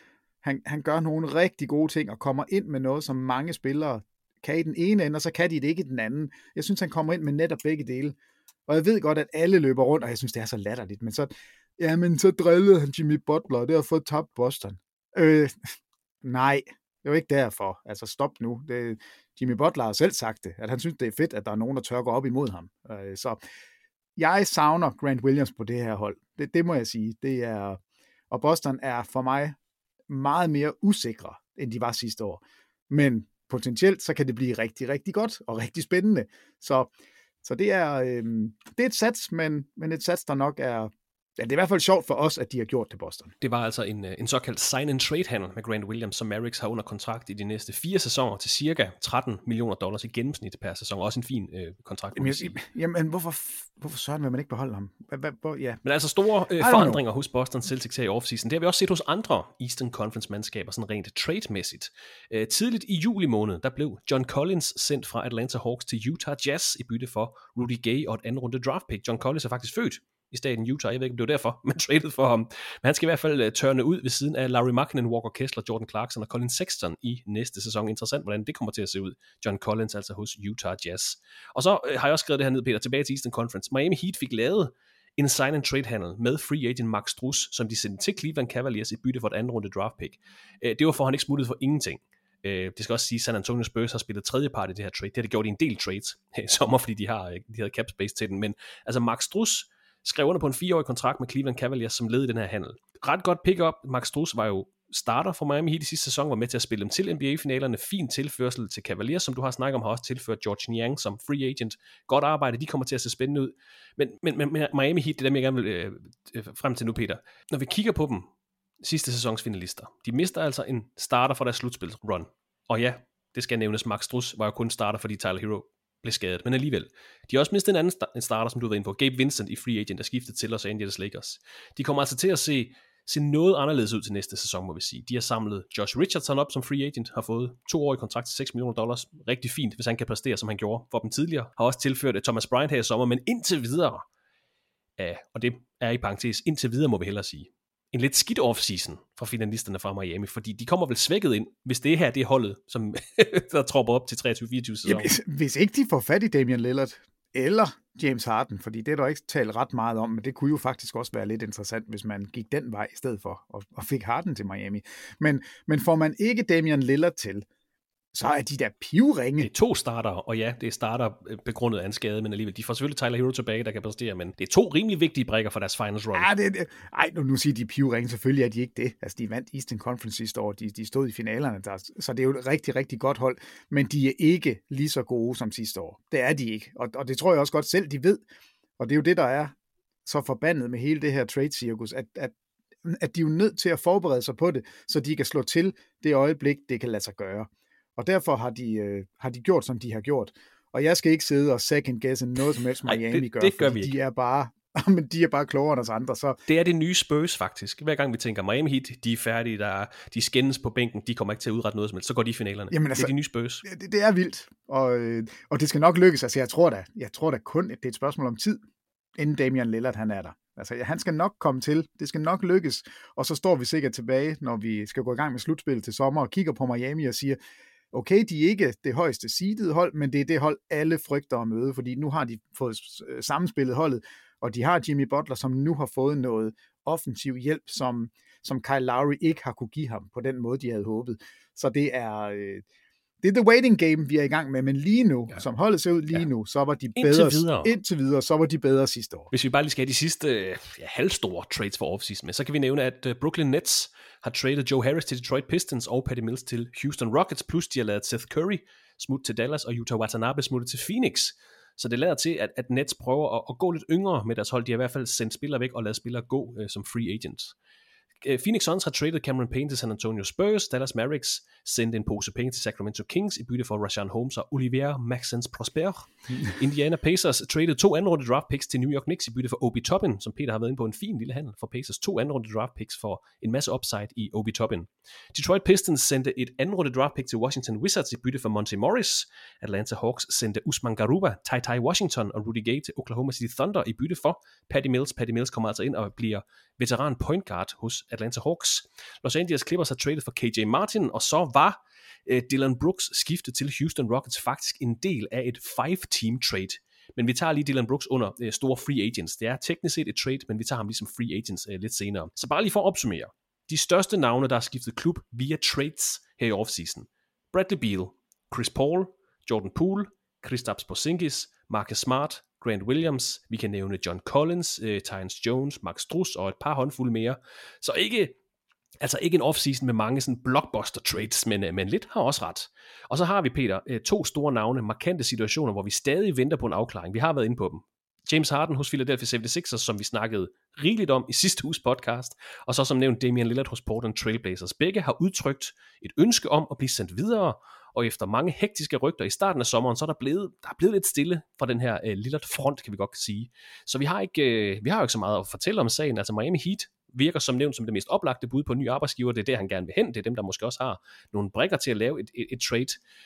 Han, han gør nogle rigtig gode ting og kommer ind med noget, som mange spillere kan i den ene ende, og så kan de det ikke i den anden. Jeg synes, han kommer ind med netop begge dele. Og jeg ved godt, at alle løber rundt, og jeg synes, det er så latterligt. Men så, ja, men så drillede han Jimmy Butler, og det har fået tabt Boston. Øh, nej, det var ikke derfor. Altså, stop nu. Det, Jimmy Butler har selv sagt det, at han synes, det er fedt, at der er nogen, der tør gå op imod ham. Øh, så jeg savner Grant Williams på det her hold. Det, det må jeg sige. Det er, og Boston er for mig meget mere usikre, end de var sidste år. Men potentielt, så kan det blive rigtig, rigtig godt og rigtig spændende. Så, så det, er, øh, det er et sats, men, men et sats, der nok er... Ja, det er i hvert fald sjovt for os, at de har gjort det Boston. Det var altså en, en såkaldt sign-and-trade-handel med Grant Williams, som Mavericks har under kontrakt i de næste fire sæsoner til cirka tretten millioner dollars i gennemsnit per sæson. Også en fin øh, kontrakt. Jamen, jeg, jamen hvorfor, hvorfor søren vil man ikke beholde ham? Hvor, ja. Men altså store øh, forandringer hos Boston Celtics her i offseason. Det har vi også set hos andre Eastern Conference-mandskaber, sådan rent trade-mæssigt. Øh, tidligt i juli måned, der blev John Collins sendt fra Atlanta Hawks til Utah Jazz i bytte for Rudy Gay og et andet runde draft pick. John Collins er faktisk født i staten Utah. Jeg ved ikke, om det var derfor, man traded for ham. Men han skal i hvert fald uh, tørne ud ved siden af Larry Markkinen, Walker Kessler, Jordan Clarkson og Colin Sexton i næste sæson. Interessant, hvordan det kommer til at se ud. John Collins altså hos Utah Jazz. Og så uh, har jeg også skrevet det her ned, Peter, tilbage til Eastern Conference. Miami Heat fik lavet en sign-and-trade-handel med free agent Max Strus, som de sendte til Cleveland Cavaliers i bytte for et andet runde draft pick. Uh, det var for, han ikke smuttede for ingenting. Uh, det skal også sige, at San Antonio Spurs har spillet tredje part i det her trade. Det har de gjort i en del trades i sommer, fordi de har de havde cap space til den. Men altså Max Strus skrev under på en fireårig kontrakt med Cleveland Cavaliers som led i den her handel. Ret godt pick-up. Max Strus var jo starter for Miami Heat i sidste sæson, var med til at spille dem til N B A-finalerne. Fin tilførsel til Cavaliers, som du har snakket om, har også tilført George Niang som free agent. Godt arbejde, de kommer til at se spændende ud. Men, men, men Miami Heat, det er dem, jeg gerne vil øh, frem til nu, Peter. Når vi kigger på dem, sidste sæsons finalister, de mister altså en starter for deres slutspil-run. Og ja, det skal nævnes, Max Strus var jo kun starter, fordi Tyler Hero blev skadet, men alligevel. De har også mistet en anden sta- en starter, som du var inde på, Gabe Vincent i free agent, der skiftede til Los Angeles Lakers. De kommer altså til at se, se noget anderledes ud til næste sæson, må vi sige. De har samlet Josh Richardson op som free agent, har fået to år i kontrakt til seks millioner dollars. Rigtig fint, hvis han kan præstere, som han gjorde for dem tidligere. Har også tilført Thomas Bryant her i sommer, men indtil videre, ja, og det er i parentes, indtil videre må vi hellere sige, en lidt skidt off-season for finalisterne fra Miami, fordi de kommer vel svækket ind, hvis det her det er holdet, som der tropper op til treogtyve fireogtyve sæsoner. Hvis, hvis ikke de får fat i Damian Lillard eller James Harden, fordi det er der ikke talt ret meget om, men det kunne jo faktisk også være lidt interessant, hvis man gik den vej i stedet for, og, og fik Harden til Miami. Men, men får man ikke Damian Lillard til, så er de der pivringe. Det er to starter, og ja, det er starter begrundet af en skade, men alligevel, de får selvfølgelig Tyler Hero tilbage, der kan præstere, men det er to rimelig vigtige brækker for deres finals run. Ja, det, det. Ej, nu, nu siger de pivringe, selvfølgelig er de ikke det. Altså, de vandt Eastern Conference sidste år, de, de stod i finalerne, der, så det er jo et rigtig, rigtig godt hold, men de er ikke lige så gode som sidste år. Det er de ikke, og, og det tror jeg også godt selv, de ved, og det er jo det, der er så forbandet med hele det her trade-cirkus, at, at, at de er jo nødt til at forberede sig på det, så de kan slå til det øjeblik, det kan lade sig gøre. Og derfor har de, øh, har de gjort, som de har gjort. Og jeg skal ikke sidde og second-guesse noget som helst Miami Ej, det, gør, det gør fordi vi ikke. de er bare, men de er bare klogere end os andre. Så. Det er det nye Spurs faktisk. Hver gang vi tænker Miami Heat, de er færdige, der er, de skændes på bænken, de kommer ikke til at udrette noget som helst, så går de i finalerne. Jamen, altså, det er de nye Spurs. Det, det er vildt, og, øh, og det skal nok lykkes. Altså, jeg tror da, jeg tror da kun, at det er et spørgsmål om tid, inden Damian Lillard han er der. Altså, han skal nok komme til, det skal nok lykkes, og så står vi sikkert tilbage, når vi skal gå i gang med slutspil til sommer, og kigger på Miami og siger, okay, de er ikke det højeste seedede hold, men det er det hold, alle frygter at møde, fordi nu har de fået sammenspillet holdet, og de har Jimmy Butler, som nu har fået noget offensiv hjælp, som, som Kyle Lowry ikke har kunne give ham på den måde, de havde håbet. Så det er, øh, det er the waiting game, vi er i gang med, men lige nu, ja. som holdet ser ud lige ja. nu, så var de bedre, indtil videre. indtil videre, så var de bedre sidste år. Hvis vi bare lige skal have de sidste ja, halvstore trades for offseason med, så kan vi nævne, at Brooklyn Nets har traded Joe Harris til Detroit Pistons og Patty Mills til Houston Rockets, plus de har lavet Seth Curry smutte til Dallas og Yuta Watanabe smutte til Phoenix. Så det lader til, at, at Nets prøver at, at gå lidt yngre med deres hold. De har i hvert fald sendt spillere væk og lavet spillere gå uh, som free agents. Phoenix Suns har traded Cameron Payne til San Antonio Spurs. Dallas Mavericks sendte en pose penge til Sacramento Kings i bytte for Rashawn Holmes og Olivier Maxence Prosper. Indiana Pacers traded to anden runde draft picks til New York Knicks i bytte for Obi Toppin, som Peter har været inde på en fin lille handel for Pacers. To anden runde draft picks for en masse upside i Obi Toppin. Detroit Pistons sendte et anden runde draft pick til Washington Wizards i bytte for Monte Morris. Atlanta Hawks sendte Usman Garuba, Ty Ty Washington og Rudy Gay til Oklahoma City Thunder i bytte for Patty Mills. Patty Mills kommer altså ind og bliver veteran point guard hos Atlanta Hawks. Los Angeles Clippers har traded for K J Martin, og så var øh, Dillon Brooks skiftet til Houston Rockets faktisk en del af et five-team trade. Men vi tager lige Dillon Brooks under øh, store free agents. Det er teknisk set et trade, men vi tager ham ligesom free agents øh, lidt senere. Så bare lige for at opsummere. De største navne, der har skiftet klub via trades her i offseason. Bradley Beal, Chris Paul, Jordan Poole, Kristaps Porzingis, Marcus Smart, Grant Williams, vi kan nævne John Collins, uh, Tyus Jones, Max Strus og et par håndfulde mere. Så ikke, altså ikke en offseason med mange sådan blockbuster trades, men, uh, men lidt har også ret. Og så har vi, Peter, uh, to store navne, markante situationer, hvor vi stadig venter på en afklaring. Vi har været inde på dem. James Harden hos Philadelphia seventy-sixers, som vi snakkede rigeligt om i sidste uges podcast, og så som nævnt Damian Lillard hos Portland Trail Blazers. Begge har udtrykt et ønske om at blive sendt videre, og efter mange hektiske rygter i starten af sommeren, så er der blevet, der er blevet lidt stille fra den her uh, Lillard-front, kan vi godt sige. Så vi har, ikke, uh, vi har jo ikke så meget at fortælle om sagen. Altså Miami Heat virker som nævnt som det mest oplagte bud på en ny arbejdsgiver. Det er det, han gerne vil hen. Det er dem, der måske også har nogle brikker til at lave et, et, et trade.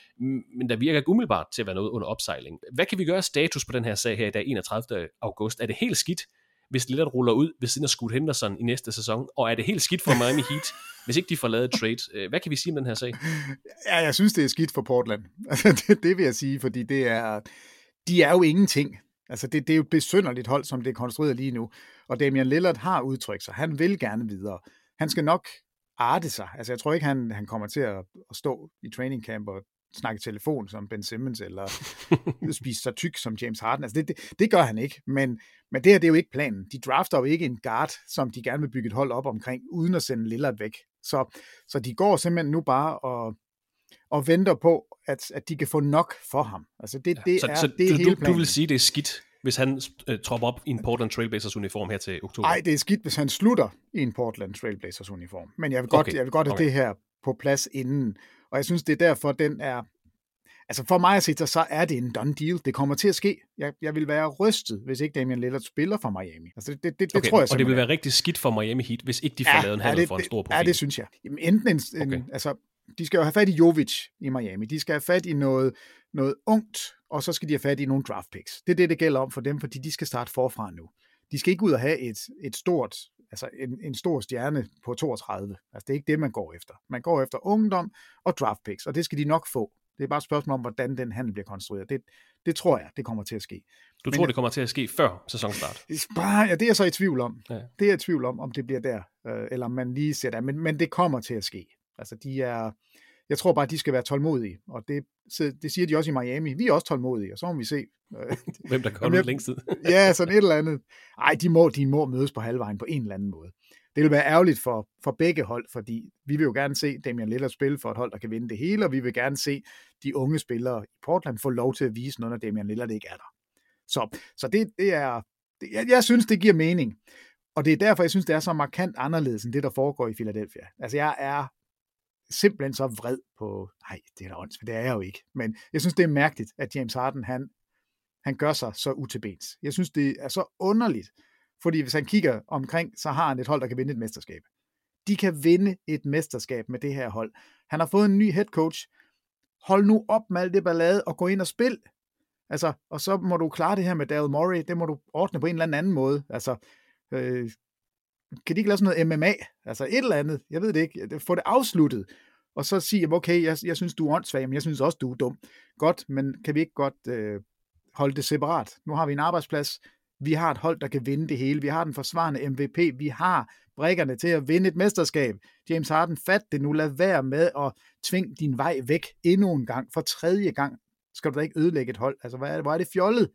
Men der virker ikke umiddelbart til at være noget under opsejling. Hvad kan vi gøre status på den her sag her i dag, enogtredivte august? Er det helt skidt, hvis Lillard ruller ud ved siden af Scoot Henderson i næste sæson? Og er det helt skidt for Miami Heat, hvis ikke de får lavet et trade? Hvad kan vi sige om den her sag? Ja, jeg synes, det er skidt for Portland. Altså, det, det vil jeg sige, fordi det er, de er jo ingenting. Altså, det, det er jo et besynderligt hold, som det er konstrueret lige nu. Og Damian Lillard har udtrykt sig. Han vil gerne videre. Han skal nok arte sig. Altså, jeg tror ikke, han, han kommer til at, at stå i training camp og snakke telefon som Ben Simmons, eller spise så tyk som James Harden. Altså, det, det, det gør han ikke. Men, men det her, det er jo ikke planen. De drafter jo ikke en guard, som de gerne vil bygge et hold op omkring, uden at sende Lillard væk. Så, så de går simpelthen nu bare og, og venter på, at, at de kan få nok for ham. Altså, det, det så, er, så det er du, hele du, planen. du vil sige, det er skidt, hvis han uh, tropper op i en Portland Trail Blazers uniform her til oktober? Nej, det er skidt, hvis han slutter i en Portland Trail Blazers uniform. Men jeg vil godt, okay. jeg vil godt have okay. det her på plads inden. Og jeg synes, det er derfor, den er... Altså for mig at sige, så er det en done deal. Det kommer til at ske. Jeg, jeg vil være rystet, hvis ikke Damian Lillard spiller for Miami. Altså det, det, det, okay, det tror jeg simpelthen. Og det vil være rigtig skidt for Miami Heat, hvis ikke de får ja, lavet en handel handel det, for en stor profil. Ja, det synes jeg. Jamen, enten en, okay. en, altså, de skal jo have fat i Jovic i Miami. De skal have fat i noget, noget ungt, og så skal de have fat i nogle draft picks. Det er det, det gælder om for dem, fordi de skal starte forfra nu. De skal ikke ud og have et, et stort, altså en, en stor stjerne på toogtredive. Altså det er ikke det, man går efter. Man går efter ungdom og draft picks, og det skal de nok få. Det er bare et spørgsmål om, hvordan den handel bliver konstrueret. Det, det tror jeg, det kommer til at ske. Du tror, Men, det kommer til at ske før sæsonstart? Bare, ja, det er jeg så i tvivl om. Ja. Det er jeg i tvivl om, om det bliver der, øh, eller om man lige ser der. Men, men det kommer til at ske. Altså, de er, jeg tror bare, de skal være tålmodige, og det, det siger de også i Miami. Vi er også tålmodige, og så må vi se. Hvem der kommer længst tid. Ja, sådan et eller andet. Ej, de må, de må mødes på halvvejen på en eller anden måde. Det vil være ærgerligt for, for begge hold, fordi vi vil jo gerne se Damian Lillard spille for et hold, der kan vinde det hele, og vi vil gerne se de unge spillere i Portland få lov til at vise noget, når Damian Lillard ikke er der. Så, så det, det er, det, jeg, jeg synes, det giver mening. Og det er derfor, jeg synes, det er så markant anderledes, end det, der foregår i Philadelphia. Altså, jeg er simpelthen så vred på, nej, det er da åndsvagt, det er jeg jo ikke. Men jeg synes, det er mærkeligt, at James Harden, han, han gør sig så utilbens. Jeg synes, det er så underligt, fordi hvis han kigger omkring, så har han et hold, der kan vinde et mesterskab. De kan vinde et mesterskab med det her hold. Han har fået en ny head coach. Hold nu op med alt det ballade og gå ind og spil. Altså, og så må du klare det her med Daryl Morey. Det må du ordne på en eller anden måde. Altså, øh, kan de ikke lave sådan noget M M A? Altså et eller andet. Jeg ved det ikke. Få det afsluttet. Og så sige, okay, jeg, jeg synes, du er åndssvag, men jeg synes også, du er dum. Godt, men kan vi ikke godt øh, holde det separat? Nu har vi en arbejdsplads. Vi har et hold, der kan vinde det hele. Vi har den forsvarende M V P. Vi har brikkerne til at vinde et mesterskab. James Harden, fat det nu. Lad være med at tvinge din vej væk endnu en gang. For tredje gang skal du da ikke ødelægge et hold. Altså, hvor er det, hvor er det fjollet?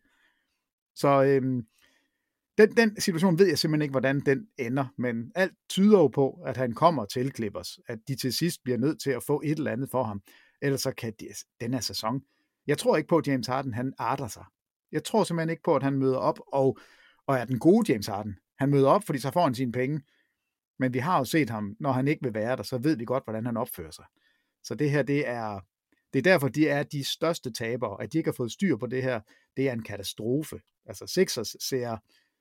Så øhm, den, den situation ved jeg simpelthen ikke, hvordan den ender. Men alt tyder jo på, at han kommer til Clippers. At de til sidst bliver nødt til at få et eller andet for ham. Ellers så kan de, den her sæson. Jeg tror ikke på, at James Harden, han arter sig. Jeg tror simpelthen ikke på, at han møder op og, og er den gode James Harden. Han møder op, fordi så får han sine penge. Men vi har jo set ham, når han ikke vil være der, så ved vi godt, hvordan han opfører sig. Så det her, det er, det er derfor, de er de største tabere. At de ikke har fået styr på det her, det er en katastrofe. Altså Sixers ser,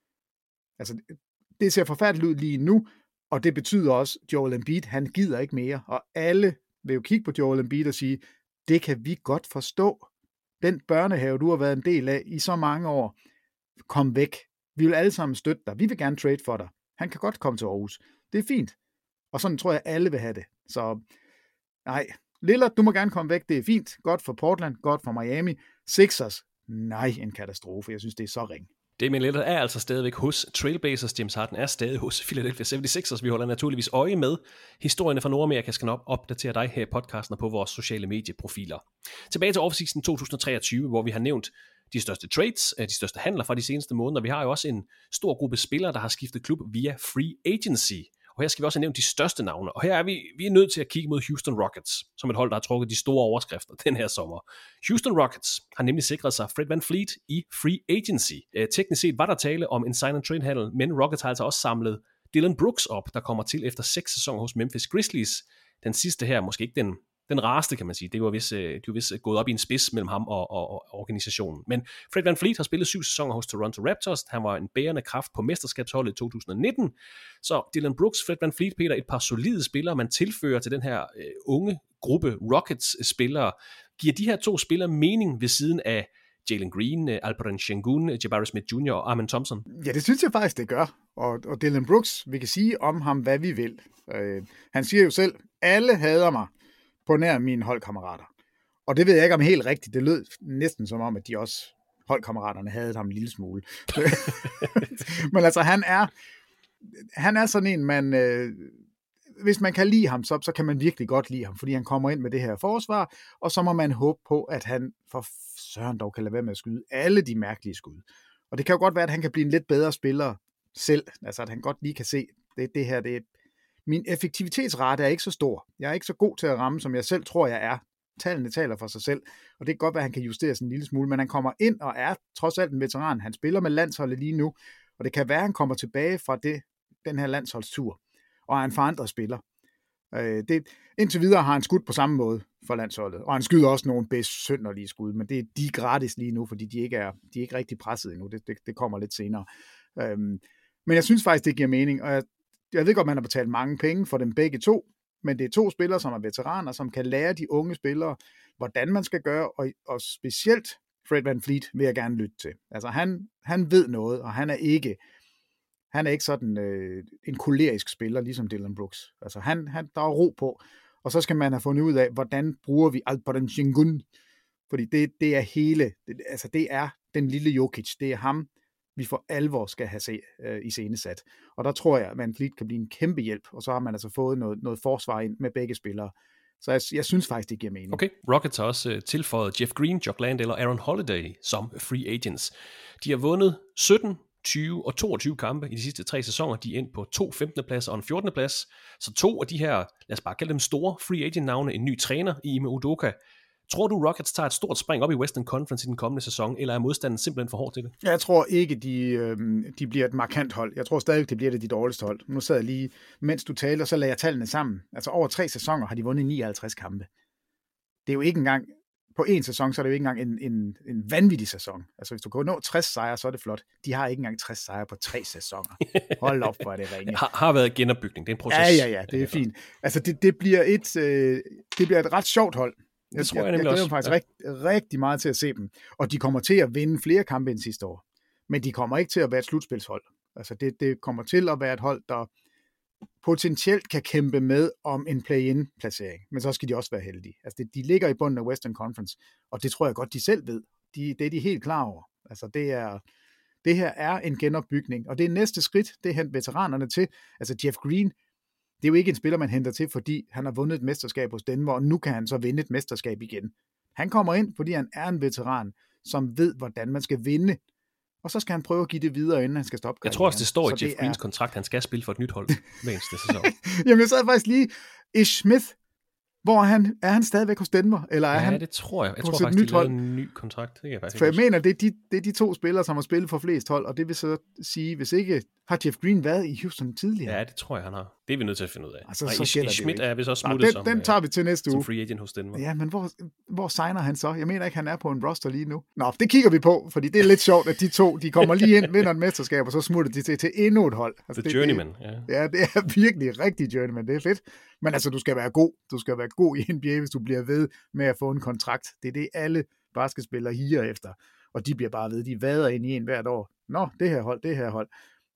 altså det ser forfærdeligt ud lige nu, og det betyder også, at Joel Embiid, han gider ikke mere. Og alle vil jo kigge på Joel Embiid og sige, det kan vi godt forstå. Den børnehave, du har været en del af i så mange år, kom væk. Vi vil alle sammen støtte dig. Vi vil gerne trade for dig. Han kan godt komme til Aarhus. Det er fint. Og sådan tror jeg, alle vil have det. Så nej, Lillard, du må gerne komme væk, det er fint. Godt for Portland, godt for Miami. Sixers, nej, en katastrofe. Jeg synes, det er så ring. Damian Lillard er altså stadigvæk hos Trailblazers. James Harden er stadig hos Philadelphia seventy-sixers. Vi holder naturligvis øje med. Historierne fra Nordamerika skal nok opdatere dig her i podcasten og på vores sociale medieprofiler. Tilbage til offseason to tusind treogtyve, hvor vi har nævnt de største trades, de største handler fra de seneste måneder. Vi har jo også en stor gruppe spillere, der har skiftet klub via free agency. Og her skal vi også have nævnt de største navne. Og her er vi, vi er nødt til at kigge mod Houston Rockets, som et hold, der har trukket de store overskrifter den her sommer. Houston Rockets har nemlig sikret sig Fred VanVleet i free agency. Eh, teknisk set var der tale om en sign-and-trade-handel, men Rockets har altså også samlet Dillon Brooks op, der kommer til efter seks sæsoner hos Memphis Grizzlies. Den sidste her, måske ikke den, den rareste, kan man sige. Det var vist, de var vist gået op i en spids mellem ham og, og, og organisationen. Men Fred VanVleet har spillet syv sæsoner hos Toronto Raptors. Han var en bærende kraft på mesterskabsholdet i to tusind nitten. Så Dillon Brooks, Fred VanVleet, Peter, et par solide spillere, man tilfører til den her øh, unge gruppe Rockets-spillere. Giver de her to spillere mening ved siden af Jalen Green, Alperen Sengun, Jabari Smith junior og Amen Thompson? Ja, det synes jeg faktisk, det gør. Og, og Dillon Brooks, vi kan sige om ham, hvad vi vil. Øh, han siger jo selv, alle hader mig på nær mine holdkammerater. Og det ved jeg ikke om helt rigtigt. Det lød næsten som om, at de også, holdkammeraterne, havde ham en lille smule. Men altså, han er, han er sådan en, man, øh, hvis man kan lide ham, så, så kan man virkelig godt lide ham, fordi han kommer ind med det her forsvar, og så må man håbe på, at han for søren dog kan lade være med at skyde alle de mærkelige skud. Og det kan jo godt være, at han kan blive en lidt bedre spiller selv. Altså, at han godt lige kan se, det, det her, det er min effektivitetsrate er ikke så stor. Jeg er ikke så god til at ramme, som jeg selv tror, jeg er. Tallene taler for sig selv, og det kan godt være, at han kan justere sådan en lille smule, men han kommer ind og er trods alt en veteran. Han spiller med landsholdet lige nu, og det kan være, at han kommer tilbage fra det, den her landsholdstur, og er en forandret spiller. Øh, det, indtil videre har han skudt på samme måde for landsholdet, og han skyder også nogle bedst synderlige skud, men det, de er gratis lige nu, fordi de ikke er, de er ikke rigtig presset endnu. Det, det, det kommer lidt senere. Øh, men jeg synes faktisk, det giver mening, og jeg Jeg ved godt, man har betalt mange penge for dem begge to, men det er to spillere, som er veteraner, som kan lære de unge spillere, hvordan man skal gøre, og, og specielt Fred VanVleet vil jeg gerne lytte til. Altså han, han ved noget, og han er ikke, han er ikke sådan øh, en kolerisk spiller, ligesom Dillon Brooks. Altså han, han, der er ro på, og så skal man have fundet ud af, hvordan bruger vi Alperen Sengun, fordi det, det er hele, det, altså det er den lille Jokic, det er ham, vi for alvor skal have se øh, iscenesat. Og der tror jeg, at VanVleet kan blive en kæmpe hjælp, og så har man altså fået noget, noget forsvar ind med begge spillere. Så jeg, jeg synes faktisk, det giver mening. Okay, Rockets har også uh, tilføjet Jeff Green, Jock Landale og Aaron Holiday som free agents. De har vundet sytten, tyve og toogtyve kampe i de sidste tre sæsoner. De er endt på to femtende plads og en fjortende plads. Så to af de her, lad os bare kalde dem store free agent navne, en ny træner i Ime Udoka. Tror du, Rockets tager et stort spring op i Western Conference i den kommende sæson, eller er modstanden simpelthen for hård til det? Jeg tror ikke, de, øh, de bliver et markant hold. Jeg tror stadig, det bliver det de dårligste hold. Nu sad jeg lige, mens du taler, så lagde jeg tallene sammen. Altså over tre sæsoner har de vundet nioghalvtreds kampe. Det er jo ikke engang, på en sæson, så er det jo ikke engang en, en, en vanvittig sæson. Altså hvis du kan nå tres sejre, så er det flot. De har ikke engang tres sejre på tre sæsoner. Hold op, hvor er det ringe. Har, har været genopbygning, det er en proces. Ja, ja, ja, det er fint. Altså det, det, bliver, et, øh, det bliver et ret sjovt hold. Jeg, tror jeg, jeg, jeg glæder mig faktisk ja. rigtig, rigtig meget til at se dem. Og de kommer til at vinde flere kampe end sidste år. Men de kommer ikke til at være et slutspilshold. Altså det, det kommer til at være et hold, der potentielt kan kæmpe med om en play-in-placering. Men så skal de også være heldige. Altså det, de ligger i bunden af Western Conference, og det tror jeg godt, de selv ved. De, det er de helt klar over. Altså det, er, det her er en genopbygning, og det er næste skridt, det henter veteranerne til. Altså Jeff Green, det er jo ikke en spiller, man henter til, fordi han har vundet et mesterskab hos Denver, og nu kan han så vinde et mesterskab igen. Han kommer ind, fordi han er en veteran, som ved, hvordan man skal vinde. Og så skal han prøve at give det videre, inden han skal stoppe karrieren. Jeg tror også, det står så i Jeff Greens er... kontrakt, han skal spille for et nyt hold hver eneste sæson. Jamen, jeg sad faktisk lige Ish Smith. Hvor er han? Er han stadigvæk hos Denver? Eller er ja, han det tror jeg. Jeg tror faktisk, de lavede en ny kontrakt. Det kan jeg faktisk For jeg mener, det er, de, det er de to spillere, som har spillet for flest hold, og det vil så sige, hvis ikke har Jeff Green været i Houston tidligere? Ja, det tror jeg, han har. Det er vi nødt til at finde ud af. Altså, og så Ish, Ish Smith er vist også smuttet den, som, den tager vi til næste uge. Som free agent hos Denver. Ja, men hvor, hvor signer han så? Jeg mener ikke, han er på en roster lige nu. Nå, det kigger vi på, fordi det er lidt sjovt, at de to, de kommer lige ind, vinder et mesterskab, og så smutter de til, til endnu et hold. Altså, The det, journeyman, det, ja. Ja, det er virkelig rigtig journeyman. Det er fedt. Men altså, du skal være god. Du skal være god i N B A, hvis du bliver ved med at få en kontrakt. Det er det, alle basketspillere higer efter. Og de bliver bare ved. De vader ind i en hvert år. Nå, det her hold, det her hold.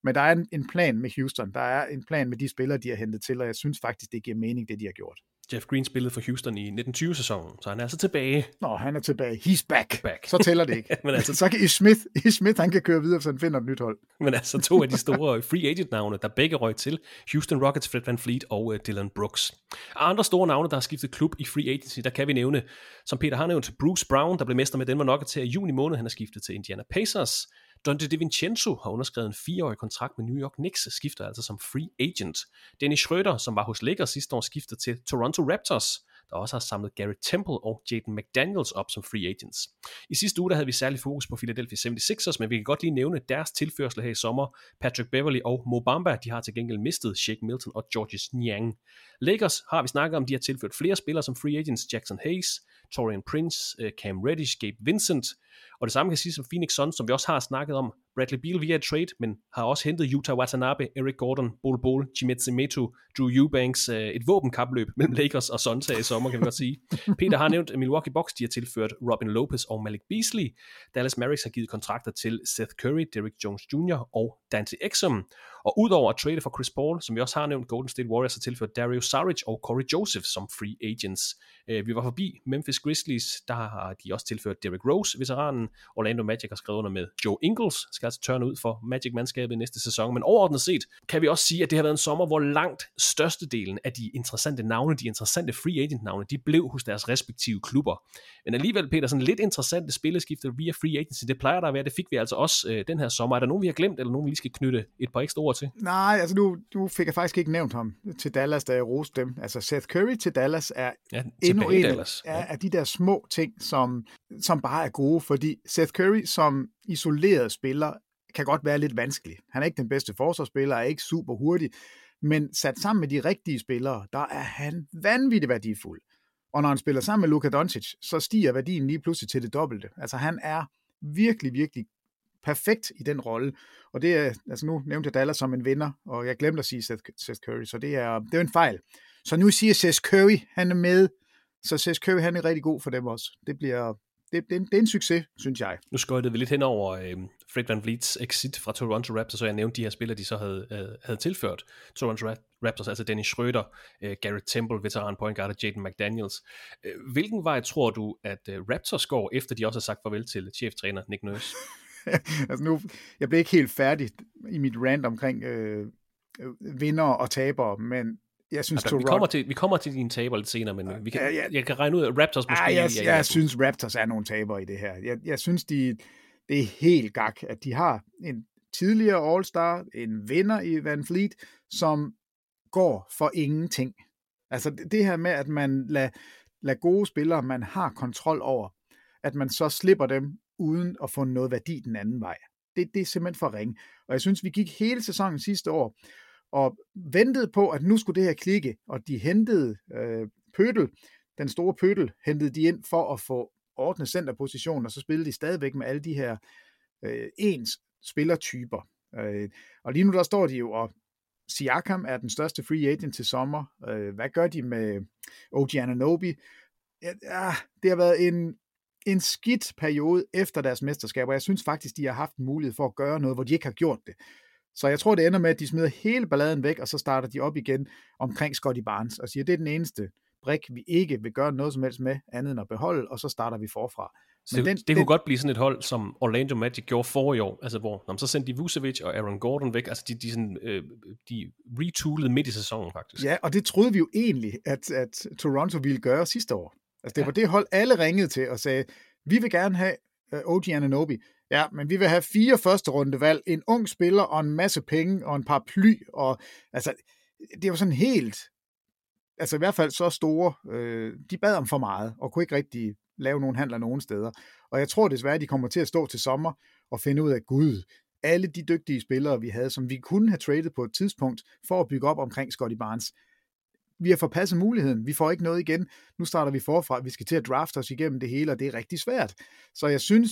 Men der er en, en plan med Houston. Der er en plan med de spillere, de har hentet til, og jeg synes faktisk, det giver mening, det de har gjort. Jeff Green spillede for Houston i nitten tyve-sæsonen, så han er altså tilbage. Nå, han er tilbage. He's back. back. Så tæller det ikke. Men altså, så kan Ish Smith, Ish Smith, han kan køre videre, så han finder et nyt hold. Men altså to af de store free agent-navne, der begge røg til, Houston Rockets, Fred VanVleet og uh, Dylan Brooks. Og andre store navne, der har skiftet klub i free agency, der kan vi nævne, som Peter har nævnt, Bruce Brown, der blev mester med Denver Nuggets her i juni måned, han har skiftet til Indiana Pacers. Donte DiVincenzo har underskrevet en fireårig kontrakt med New York Knicks, skifter altså som free agent. Dennis Schröder, som var hos Lakers sidste år, skifter til Toronto Raptors, der også har samlet Gary Temple og Jaden McDaniels op som free agents. I sidste uge der havde vi særlig fokus på Philadelphia seventy-sixers, men vi kan godt lige nævne deres tilførsel her i sommer. Patrick Beverley og Mo Bamba, de har til gengæld mistet Shake Milton og Georges Niang. Lakers har vi snakket om, de har tilført flere spillere som free agents, Jackson Hayes, Taurean Prince, Cam Reddish, Gabe Vincent, og det samme kan siges om Phoenix Suns, som vi også har snakket om. Bradley Beal via trade, men har også hentet Yuta Watanabe, Eric Gordon, Bol Bol, Chimezie Metu, Drew Eubanks, et våbenkapløb mellem Lakers og Suns her i sommer, kan vi godt sige. Peter har nævnt Milwaukee Bucks, de har tilført Robin Lopez og Malik Beasley. Dallas Mavericks har givet kontrakter til Seth Curry, Derrick Jones junior og Dante Exum. Og udover at trade for Chris Paul, som vi også har nævnt, Golden State Warriors har tilført Dario Saric og Corey Joseph som free agents. Vi var forbi Memphis Grizzlies, der har de også tilført Derrick Rose, veteranen. Orlando Magic har skrevet under med Joe Ingles, skal altså tørne ud for Magic-mandskabet næste sæson. Men overordnet set kan vi også sige, at det har været en sommer, hvor langt størstedelen af de interessante navne, de interessante free agent-navne, de blev hos deres respektive klubber. Men alligevel, Peter, sådan lidt interessante spilleskifter via free agency, det plejer der at være, det fik vi altså også øh, den her sommer. Er der nogen, vi har glemt, eller nogen, vi lige skal knytte et par ekstra ord til? Nej, altså nu, nu fik jeg faktisk ikke nævnt ham til Dallas, da jeg roste dem. Altså Seth Curry til Dallas er ja, endnu en Dallas. Af, ja. af de der små ting, som, som bare er gode, fordi Seth Curry som isoleret spiller kan godt være lidt vanskelig. Han er ikke den bedste forsvarsspiller, er ikke super hurtig, men sat sammen med de rigtige spillere, der er han vanvittigt værdifuld. Og når han spiller sammen med Luka Doncic, så stiger værdien lige pludselig til det dobbelte. Altså han er virkelig, virkelig perfekt i den rolle. Og det er, altså nu nævnte jeg Dallas som en vinder, og jeg glemte at sige Seth, Seth Curry, så det er, det er en fejl. Så nu siger Seth Curry, han er med, så Seth Curry, han er rigtig god for dem også. Det bliver... Det, det, er en, det er en succes, synes jeg. Nu skøjtede vi lidt hen over øh, Fred VanVleets exit fra Toronto Raptors, så jeg nævnte de her spillere, de så havde, øh, havde tilført Toronto Raptors, altså Dennis Schröder, øh, Gary Temple, veteran point guard, og Jaden McDaniels. Øh, hvilken vej tror du, at øh, Raptors går, efter de også har sagt farvel til cheftræner Nick Nurse? altså nu, jeg blev ikke helt færdig i mit rant omkring øh, vinder og tabere, men jeg synes, altså, vi, kommer til, vi kommer til dine taber lidt senere, men vi kan, ja, ja. jeg kan regne ud, at Raptors måske... Ja, jeg, jeg, jeg, jeg synes, Raptors er nogle tabere i det her. Jeg, jeg synes, de, det er helt gak, at de har en tidligere All-Star, en vinder i VanVleet, som går for ingenting. Altså det her med, at man lader lad gode spillere, man har kontrol over, at man så slipper dem, uden at få noget værdi den anden vej. Det, det er simpelthen for ringe. Og jeg synes, vi gik hele sæsonen sidste år, og ventede på, at nu skulle det her klikke, og de hentede øh, Pøtel, den store Pøtel, hentede de ind for at få ordnet centerposition, og så spillede de stadigvæk med alle de her øh, ens spillertyper. Øh, og lige nu der står de jo, og Siakam er den største free agent til sommer. Øh, hvad gør de med O G Anunoby? Ja, det har været en, en skidt periode efter deres mesterskab, og jeg synes faktisk, de har haft en mulighed for at gøre noget, hvor de ikke har gjort det. Så jeg tror, det ender med, at de smider hele balladen væk, og så starter de op igen omkring Scottie Barnes, og siger, det er den eneste brik, vi ikke vil gøre noget som helst med, andet end at beholde, og så starter vi forfra. Så det, den, det kunne den, godt blive sådan et hold, som Orlando Magic gjorde forrige år, altså hvor når så sendte de Vucevic og Aaron Gordon væk, altså de, de, sådan, øh, de retoolede midt i sæsonen faktisk. Ja, og det troede vi jo egentlig, at, at Toronto ville gøre sidste år. Altså det ja. var det hold, alle ringede til og sagde, vi vil gerne have uh, O G Anunoby. Ja, men vi vil have fire første rundevalg, en ung spiller og en masse penge og en paraply, og altså, det var sådan helt, altså i hvert fald så store, øh, de bad om for meget, og kunne ikke rigtig lave nogen handler nogen steder. Og jeg tror desværre, de kommer til at stå til sommer og finde ud af, gud, alle de dygtige spillere, vi havde, som vi kunne have traded på et tidspunkt, for at bygge op omkring Scottie Barnes. Vi har forpasset muligheden, vi får ikke noget igen, nu starter vi forfra, vi skal til at drafte os igennem det hele, og det er rigtig svært. Så jeg synes,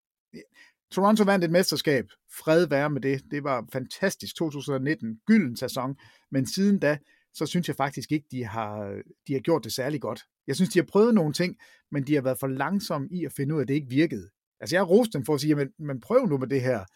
Toronto vandt et mesterskab, fred være med det, det var fantastisk, to tusind nitten, gylden sæson, men siden da, så synes jeg faktisk ikke, de har, de har gjort det særlig godt. Jeg synes, de har prøvet nogle ting, men de har været for langsomme i at finde ud af, at det ikke virkede. Altså jeg har rost dem for at sige, men, men prøv nu med det her.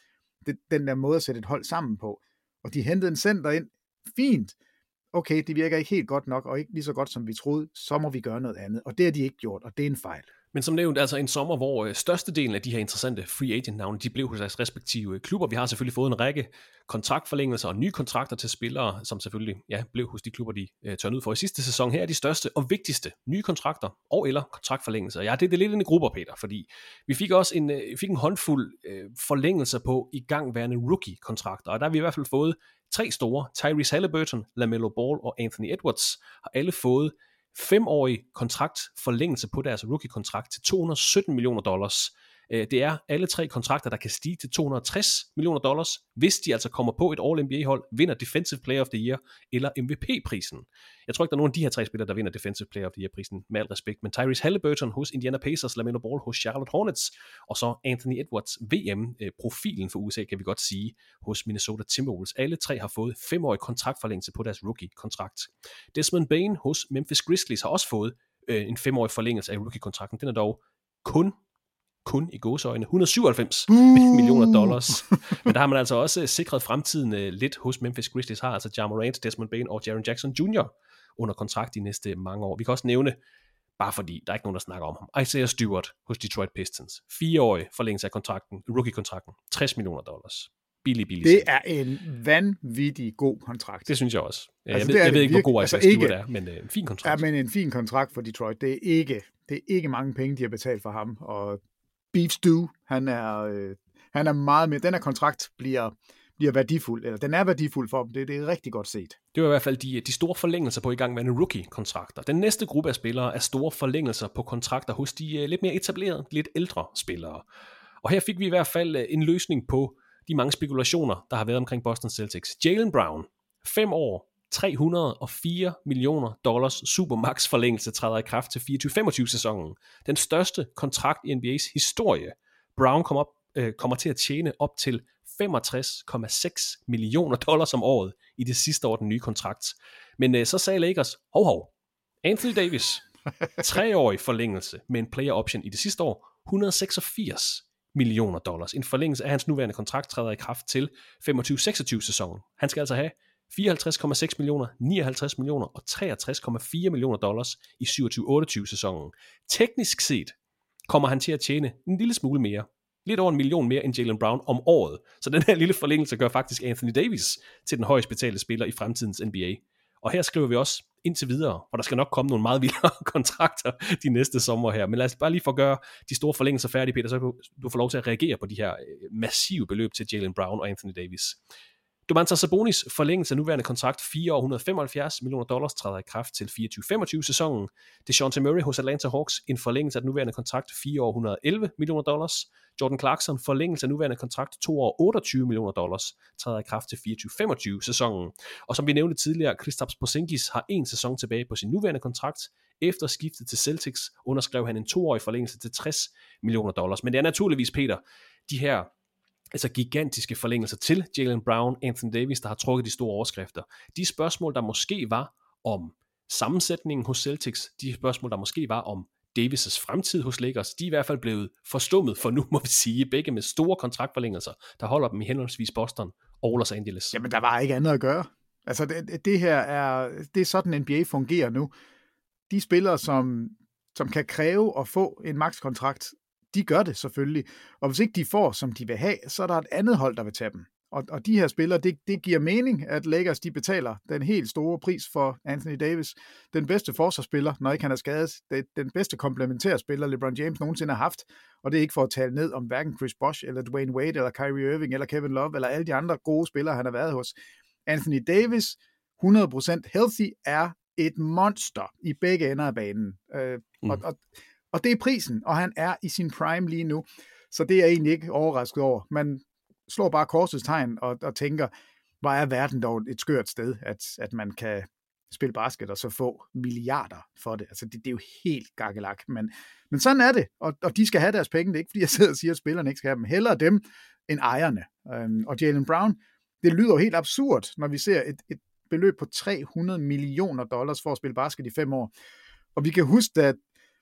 det, den der måde at sætte et hold sammen på. Og de hentede en center ind, fint. Okay, det virker ikke helt godt nok, og ikke lige så godt, som vi troede, så må vi gøre noget andet. Og det har de ikke gjort, og det er en fejl. Men som nævnt, altså en sommer, hvor øh, størstedelen af de her interessante free agent-navne, de blev hos deres respektive klubber. Vi har selvfølgelig fået en række kontraktforlængelser og nye kontrakter til spillere, som selvfølgelig ja, blev hos de klubber, de øh, tørnede ud for i sidste sæson. Her er de største og vigtigste nye kontrakter og eller kontraktforlængelser. Ja, det er det lidt ind i grupper, Peter, fordi vi fik også en, øh, fik en håndfuld øh, forlængelser på igangværende rookie-kontrakter, og der har vi i hvert fald fået tre store. Tyrese Halliburton, LaMelo Ball og Anthony Edwards har alle fået femårig kontraktforlængelse på deres rookie-kontrakt til to hundrede og sytten millioner dollars. Det er alle tre kontrakter, der kan stige til to hundrede og tres millioner dollars, hvis de altså kommer på et All-N B A-hold, vinder Defensive Player of the Year eller M V P-prisen. Jeg tror ikke, der er nogen af de her tre spillere, der vinder Defensive Player of the Year-prisen, med al respekt, men Tyrese Halliburton hos Indiana Pacers, LaMelo Ball hos Charlotte Hornets, og så Anthony Edwards, V M-profilen for U S A, kan vi godt sige, hos Minnesota Timberwolves. Alle tre har fået femårig kontraktforlængelse på deres rookie-kontrakt. Desmond Bane hos Memphis Grizzlies har også fået øh, en femårig forlængelse af rookie-kontrakten. Den er dog kun kun i gåseøjne, et hundrede og syvoghalvfems millioner dollars. Men der har man altså også sikret fremtiden uh, lidt hos Memphis Grizzlies, har altså Ja Morant, Desmond Bane og Jaren Jackson junior under kontrakt de næste mange år. Vi kan også nævne, bare fordi der er ikke nogen, der snakker om ham, Isaiah Stewart hos Detroit Pistons. Fireårig forlængelse af kontrakten, rookie-kontrakten, tres millioner dollars. Billig, billig. Det er en vanvittig god kontrakt. Det synes jeg også. Jeg, altså, ved, jeg ved ikke, hvor god altså Isaiah ikke, Stewart er, men uh, en fin kontrakt. Ja, men en fin kontrakt for Detroit. Det er ikke, det er ikke mange penge, de har betalt for ham, og Beef Stew, han er, øh, han er meget mere, den her kontrakt bliver, bliver værdifuld, eller den er værdifuld for dem, det, det er rigtig godt set. Det var i hvert fald de, de store forlængelser på i gang med en rookie-kontrakter. Den næste gruppe af spillere er store forlængelser på kontrakter hos de uh, lidt mere etablerede, lidt ældre spillere. Og her fik vi i hvert fald uh, en løsning på de mange spekulationer, der har været omkring Boston Celtics. Jaylen Brown, fem år, tre hundrede og fire millioner dollars supermax forlængelse træder i kraft til fireogtyve femogtyve sæsonen. Den største kontrakt i N B A's historie. Brown kommer, op, øh, kommer til at tjene op til femogtres komma seks millioner dollars om året i det sidste år den nye kontrakt. Men øh, så sagde Lakers, hov hov, Anthony Davis, treårig forlængelse med en player option i det sidste år, et hundrede og seksogfirs millioner dollars. En forlængelse af hans nuværende kontrakt træder i kraft til femogtyve seksogtyve sæsonen. Han skal altså have fireoghalvtreds komma seks millioner, nioghalvtreds millioner og treogtres komma fire millioner dollars i syvogtyve otteogtyve sæsonen. Teknisk set kommer han til at tjene en lille smule mere. Lidt over en million mere end Jaylen Brown om året. Så den her lille forlængelse gør faktisk Anthony Davis til den højst betalte spiller i fremtidens N B A. Og her skriver vi også indtil videre, for der skal nok komme nogle meget vildere kontrakter de næste sommer her. Men lad os bare lige få gøre de store forlængelser færdige, Peter, så kan du få lov til at reagere på de her massive beløb til Jaylen Brown og Anthony Davis. Domantas Sabonis forlængelse af nuværende kontrakt fire år, et hundrede og femoghalvfjerds millioner dollars træder i kraft til fireogtyve femogtyve sæsonen. DeJounte Murray hos Atlanta Hawks en forlængelse af den nuværende kontrakt fire år, et hundrede og elleve millioner dollars. Jordan Clarkson forlængelse af nuværende kontrakt to år, otteogtyve millioner dollars træder i kraft til fireogtyve femogtyve sæsonen. Og som vi nævnte tidligere, Kristaps Porzingis har en sæson tilbage på sin nuværende kontrakt. Efter skiftet til Celtics underskrev han en toårig forlængelse til tres millioner dollars. Men det er naturligvis, Peter, de her altså gigantiske forlængelser til Jaylen Brown, Anthony Davis, der har trukket de store overskrifter. De spørgsmål, der måske var om sammensætningen hos Celtics, de spørgsmål, der måske var om Davis' fremtid hos Lakers, de er i hvert fald blevet forstummet for nu, må vi sige, begge med store kontraktforlængelser, der holder dem i henholdsvis Boston og Los Angeles. Jamen, der var ikke andet at gøre. Altså, det, det her er, det er sådan, N B A fungerer nu. De spillere, som, som kan kræve at få en makskontrakt, de gør det selvfølgelig. Og hvis ikke de får, som de vil have, så er der et andet hold, der vil tage dem. Og, og de her spillere, det, det giver mening, at Lakers de betaler den helt store pris for Anthony Davis. Den bedste forsvarsspiller, når ikke han er skadet. Det er den bedste komplementære spiller, LeBron James nogensinde har haft. Og det er ikke for at tale ned om hverken Chris Bosh, eller Dwayne Wade, eller Kyrie Irving, eller Kevin Love, eller alle de andre gode spillere, han har været hos. Anthony Davis, hundrede procent healthy, er et monster i begge ender af banen. Øh, mm. og, og Og det er prisen, og han er i sin prime lige nu. Så det er jeg egentlig ikke overrasket over. Man slår bare korsets tegn og, og tænker, hvor er verden dog et skørt sted, at, at man kan spille basket og så få milliarder for det. Altså det, det er jo helt gakkelak. Men, men sådan er det, og, og de skal have deres penge. Det er ikke fordi, jeg sidder og siger, at spillerne ikke skal have dem. Hellere dem end ejerne. Um, og Jaylen Brown, det lyder helt absurd, når vi ser et, et beløb på tre hundrede millioner dollars for at spille basket i fem år. Og vi kan huske, at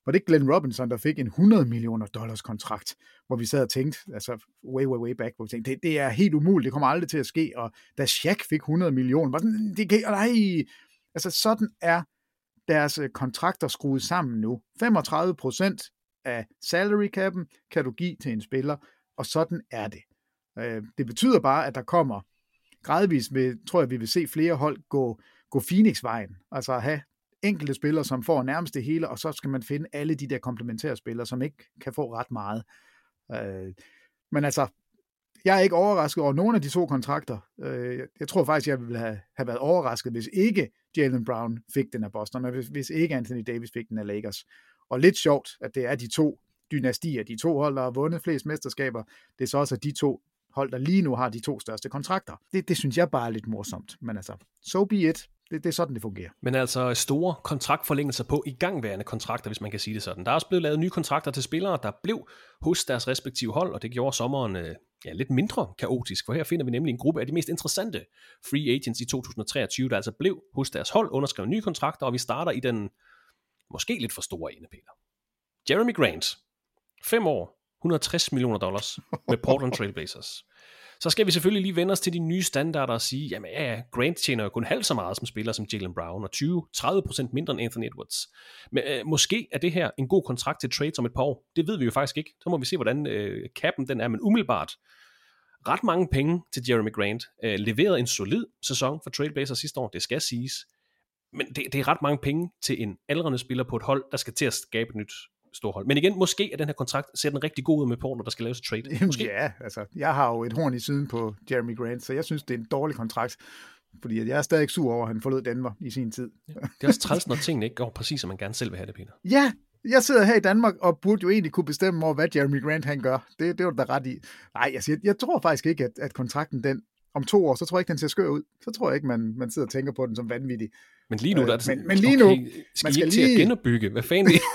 var det ikke Glenn Robinson, der fik en hundrede millioner dollars kontrakt, hvor vi sad og tænkte, altså way, way, way back, hvor vi tænkte, det, det er helt umuligt, det kommer aldrig til at ske, og da Shaq fik hundrede millioner, var sådan, det kan, nej, altså sådan er deres kontrakter skruet sammen nu. femogtredive procent af salary cap'en kan du give til en spiller, og sådan er det. Det betyder bare, at der kommer gradvist, med, tror jeg, vi vil se flere hold gå, gå Phoenix-vejen, altså have enkelte spillere, som får nærmest det hele, og så skal man finde alle de der komplementære spillere, som ikke kan få ret meget. Øh, men altså, jeg er ikke overrasket over nogen af de to kontrakter. Øh, jeg tror faktisk, jeg ville have, have været overrasket, hvis ikke Jaylen Brown fik den af Boston, og hvis, hvis ikke Anthony Davis fik den af Lakers. Og lidt sjovt, at det er de to dynastier, de to hold, der har vundet flest mesterskaber, det er så også de to hold, der lige nu har de to største kontrakter. Det, det synes jeg bare er lidt morsomt, men altså, so be it. Det, det er sådan, det fungerer. Men altså store kontraktforlængelser på igangværende kontrakter, hvis man kan sige det sådan. Der er også blevet lavet nye kontrakter til spillere, der blev hos deres respektive hold, og det gjorde sommeren øh, ja, lidt mindre kaotisk, for her finder vi nemlig en gruppe af de mest interessante free agents i to tusind og treogtyve, der altså blev hos deres hold, underskrev nye kontrakter, og vi starter i den måske lidt for store ende, Peter. Jeremy Grant, fem år, et hundrede og tres millioner dollars med Portland Trail Blazers. Så skal vi selvfølgelig lige vende os til de nye standarder og sige, jamen ja, Grant tjener jo kun halvt så meget som spiller som Jaylen Brown, og tyve til tredive procent mindre end Anthony Edwards. Men øh, måske er det her en god kontrakt til trades om et par år. Det ved vi jo faktisk ikke. Så må vi se, hvordan øh, capen den er, men umiddelbart ret mange penge til Jeremy Grant. Øh, leverede en solid sæson for Trailblazers sidste år, det skal siges. Men det, det er ret mange penge til en aldrende spiller på et hold, der skal til at skabe et nyt storhold. Men igen, måske er den her kontrakt ser den rigtig god ud med Portland, der skal laves et trade. Måske. Ja, altså, jeg har jo et horn i siden på Jeremy Grant, så jeg synes, det er en dårlig kontrakt, fordi jeg er stadig sur over, at han forlod Denver i sin tid. Ja, det er også træls, når tingene ikke går præcis, som man gerne selv vil have det, Peter. Ja, jeg sidder her i Danmark og burde jo egentlig kunne bestemme over, hvad Jeremy Grant han gør. Det, det var da ret i. Nej, jeg, siger, jeg tror faktisk ikke, at, at kontrakten den om to år, så tror jeg ikke, den ser skør ud. Så tror jeg ikke, man, man sidder og tænker på den som vanvittig. Men lige nu, der er det sådan, men, men lige nu, okay, skal man skal ikke lige... til at genopbygge? Hvad fanden vi...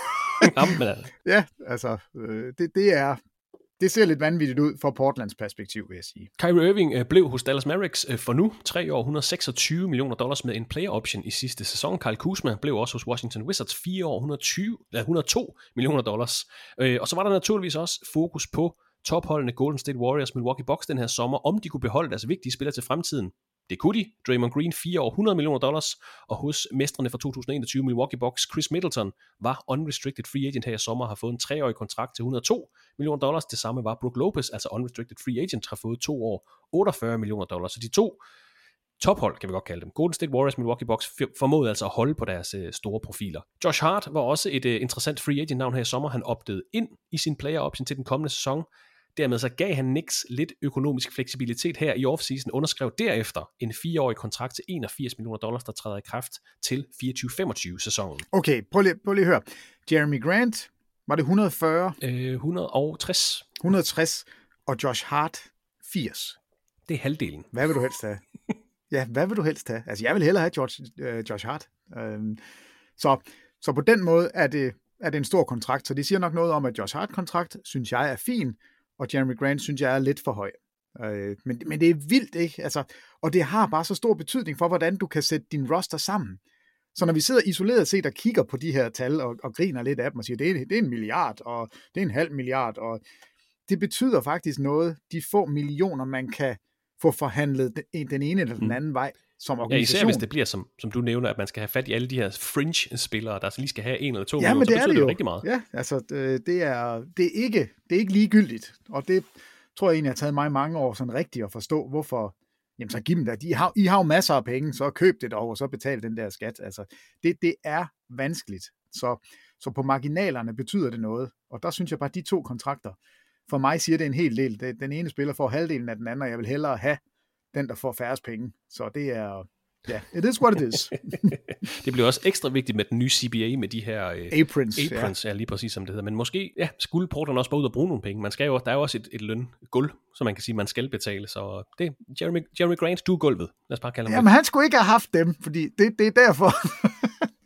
Ja, altså, øh, det, det er, det ser lidt vanvittigt ud fra Portlands perspektiv, vil jeg sige. Kyrie Irving øh, blev hos Dallas Mavericks øh, for nu, tre år, et hundrede og seksogtyve millioner dollars med en player option i sidste sæson. Kyle Kuzma blev også hos Washington Wizards, fire år, et hundrede og tyve, eller et hundrede og to millioner dollars. Øh, og så var der naturligvis også fokus på topholdene Golden State Warriors, Milwaukee Bucks den her sommer, om de kunne beholde deres vigtige spillere til fremtiden. Det kunne de. Draymond Green, fire år, hundrede millioner dollars, og hos mestrene for to tusind og enogtyve Milwaukee Bucks, Chris Middleton, var unrestricted free agent her i sommer, har fået en treårig kontrakt til et hundrede og to millioner dollars. Det samme var Brook Lopez, altså unrestricted free agent, har fået to år, otteogfyrre millioner dollars. Så de to tophold, kan vi godt kalde dem, Golden State Warriors, Milwaukee Bucks, formåede altså at holde på deres øh, store profiler. Josh Hart var også et øh, interessant free agent navn her i sommer. Han opdagede ind i sin player option til den kommende sæson. Dermed så gav han Knicks lidt økonomisk fleksibilitet her i offseason, underskrev derefter en fireårig kontrakt til enogfirs millioner dollars, der træder i kraft til fireogtyve femogtyve sæsonen. Okay, prøv lige, prøv lige at høre. Jeremy Grant, var det et hundrede og fyrre? Øh, et hundrede og tres. et hundrede og tres, og Josh Hart, firs. Det er halvdelen. Hvad vil du helst have? Ja, hvad vil du helst have? Altså, jeg vil hellere have George, øh, Josh Hart. Øhm, så, så på den måde er det, er det en stor kontrakt, så det siger nok noget om, at Josh Hart-kontrakt, synes jeg, er fin, og Jeremy Grant synes jeg er lidt for høj. Øh, men, men det er vildt, ikke? Altså, og det har bare så stor betydning for, hvordan du kan sætte din roster sammen. Så når vi sidder isoleret set og kigger på de her tal, og, og griner lidt af dem og siger, det er, det er en milliard, og det er en halv milliard, og det betyder faktisk noget, de få millioner, man kan få forhandlet den, den ene eller den anden mm. vej som organisation. Ja, især hvis det bliver, som, som du nævner, at man skal have fat i alle de her fringe-spillere, der lige skal have en eller to ja, millioner, så det betyder det det jo rigtig meget. Ja, altså det er, det er, ikke, det er ikke ligegyldigt, og det tror jeg egentlig har taget mig mange år sådan rigtigt at forstå, hvorfor, jamen så giv dem det. I har, I har jo masser af penge, så køb det dog, og så betal den der skat. Altså, det, det er vanskeligt, så, så på marginalerne betyder det noget, og der synes jeg bare, at de to kontrakter, for mig siger det en hel del. Den ene spiller får halvdelen af den anden, og jeg vil hellere have den, der får færrest penge. Så det er, ja, yeah, it is what it is. Det bliver også ekstra vigtigt med den nye C B A, med de her øh, aprons, aprons ja. Ja, lige præcis som det hedder. Men måske, ja, skulle Portland også bare ud og bruge nogle penge. Man skal jo, der er jo også et, et løngulv, som man kan sige, man skal betale. Så det Jeremy, Jeremy Grant, du er gulvet. Lad os bare kalde ham. Jamen, han skulle ikke have haft dem, fordi det, det er derfor.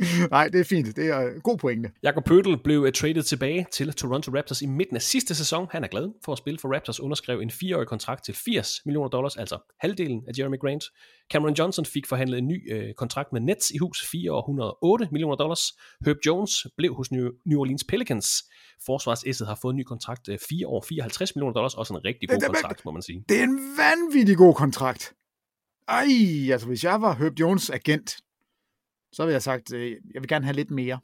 Nej, det er fint. Det er god pointe. Jakob Poeltl blev traded tilbage til Toronto Raptors i midten af sidste sæson. Han er glad for at spille for Raptors, underskrev en fireårig kontrakt til firs millioner dollars, altså halvdelen af Jeremy Grant. Cameron Johnson fik forhandlet en ny øh, kontrakt med Nets i hus, fire år et hundrede og otte millioner dollars. Herb Jones blev hos New, New Orleans Pelicans. Forsvarsæsset har fået en ny kontrakt, øh, fire år fireoghalvtreds millioner dollars, også en rigtig god det, det, kontrakt, må man sige. Det er en vanvittig god kontrakt. Ej, altså hvis jeg var Herb Jones agent, så vil jeg sagt, øh, jeg vil gerne have lidt mere.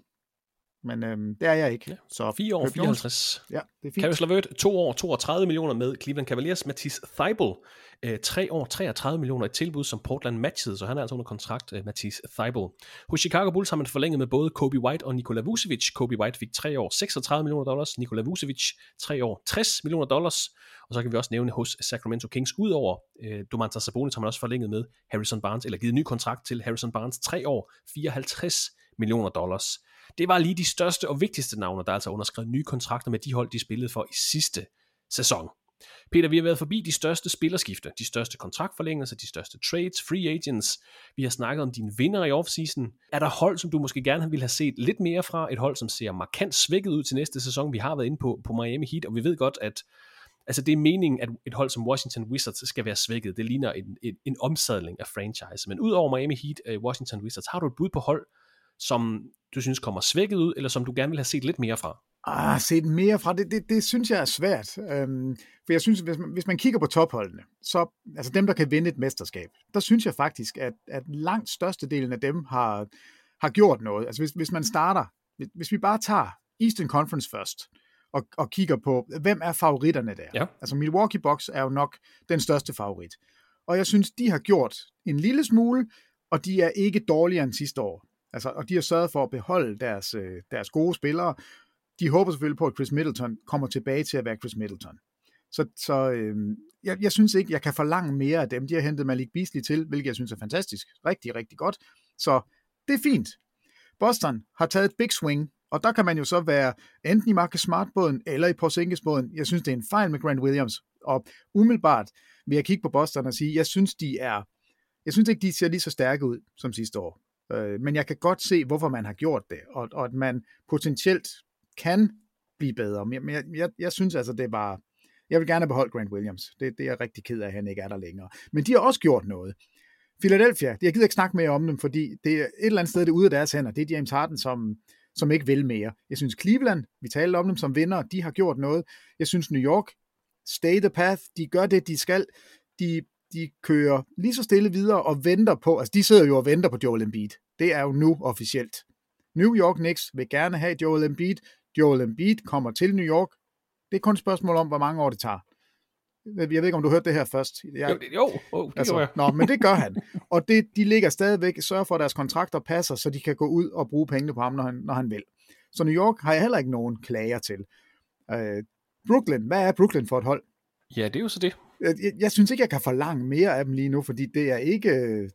Men øhm, det er jeg ikke. Ja, så fire år fireoghalvtreds. Ja, det er fint. Caris LeVert, to år toogtredive millioner med Cleveland Cavaliers. Matisse Thybulle, øh, tre år treogtredive millioner i tilbud, som Portland matchede, så han er altså under kontrakt, øh, Matisse Thybulle. Hos Chicago Bulls har man forlænget med både Kobe White og Nikola Vucevic. Kobe White fik tre år seksogtredive millioner dollars, Nikola Vucevic tre år tres millioner dollars. Og så kan vi også nævne hos Sacramento Kings, udover øh, Domantas Sabonis har man også forlænget med Harrison Barnes, eller givet en ny kontrakt til Harrison Barnes, tre år fireoghalvtreds millioner dollars. Det var lige de største og vigtigste navne, der altså underskrev nye kontrakter med de hold, de spillede for i sidste sæson. Peter, vi har været forbi de største spillerskifter, de største kontraktforlængelser, de største trades, free agents. Vi har snakket om dine vinder i offseason. Er der hold, som du måske gerne ville have set lidt mere fra? Et hold, som ser markant svækket ud til næste sæson. Vi har været inde på, på Miami Heat, og vi ved godt, at altså det er meningen, at et hold som Washington Wizards skal være svækket. Det ligner en, en, en omsadling af franchise. Men udover Miami Heat, Washington Wizards, har du et bud på hold, som du synes kommer svækket ud, eller som du gerne vil have set lidt mere fra? Ah, set mere fra, det, det, det synes jeg er svært. Øhm, for jeg synes, hvis man, hvis man kigger på topholdene, så altså dem, der kan vinde et mesterskab, der synes jeg faktisk, at, at langt størstedelen af dem har, har gjort noget. Altså hvis, hvis man starter, hvis, hvis vi bare tager Eastern Conference først, og, og kigger på, hvem er favoritterne der? Ja. Altså Milwaukee Bucks er jo nok den største favorit. Og jeg synes, de har gjort en lille smule, og de er ikke dårligere end sidste år. Altså, og de har sørget for at beholde deres, øh, deres gode spillere. De håber selvfølgelig på, at Chris Middleton kommer tilbage til at være Chris Middleton. Så, så øh, jeg, jeg synes ikke, jeg kan forlange mere af dem. De har hentet Malik Beasley til, hvilket jeg synes er fantastisk. Rigtig, rigtig godt. Så det er fint. Boston har taget et big swing, og der kan man jo så være enten i Marcus Smart-båden, eller i Porzingis-båden. Jeg synes, det er en fejl med Grant Williams. Og umiddelbart vil jeg kigge på Boston og sige, jeg synes, de er, jeg synes ikke, de ser lige så stærke ud som sidste år. Men jeg kan godt se, hvorfor man har gjort det, og, og at man potentielt kan blive bedre. Men jeg, jeg, jeg synes altså, det var... Jeg vil gerne beholde Grant Williams. Det, det er jeg rigtig ked af, at han ikke er der længere. Men de har også gjort noget. Philadelphia, jeg gider ikke snakke mere om dem, fordi det er et eller andet sted, det er ude af deres hænder. Det er James Harden, som, som ikke vil mere. Jeg synes Cleveland, vi talte om dem som vinder, de har gjort noget. Jeg synes New York, stay the path, de gør det, de skal. De De kører lige så stille videre og venter på, altså de sidder jo og venter på Joel Embiid. Det er jo nu officielt. New York Knicks vil gerne have Joel Embiid. Joel Embiid kommer til New York. Det er kun et spørgsmål om, hvor mange år det tager. Jeg ved ikke, om du hørte det her først. Jeg, jo, jo oh, det altså, Nå, men det gør han. Og det, de ligger stadigvæk, sørger for, at deres kontrakter passer, så de kan gå ud og bruge pengene på ham, når han, når han vil. Så New York har jeg heller ikke nogen klager til. Uh, Brooklyn, hvad er Brooklyn for et hold? Ja, det er jo så det. Jeg, jeg synes ikke, jeg kan forlange mere af dem lige nu, fordi det er ikke...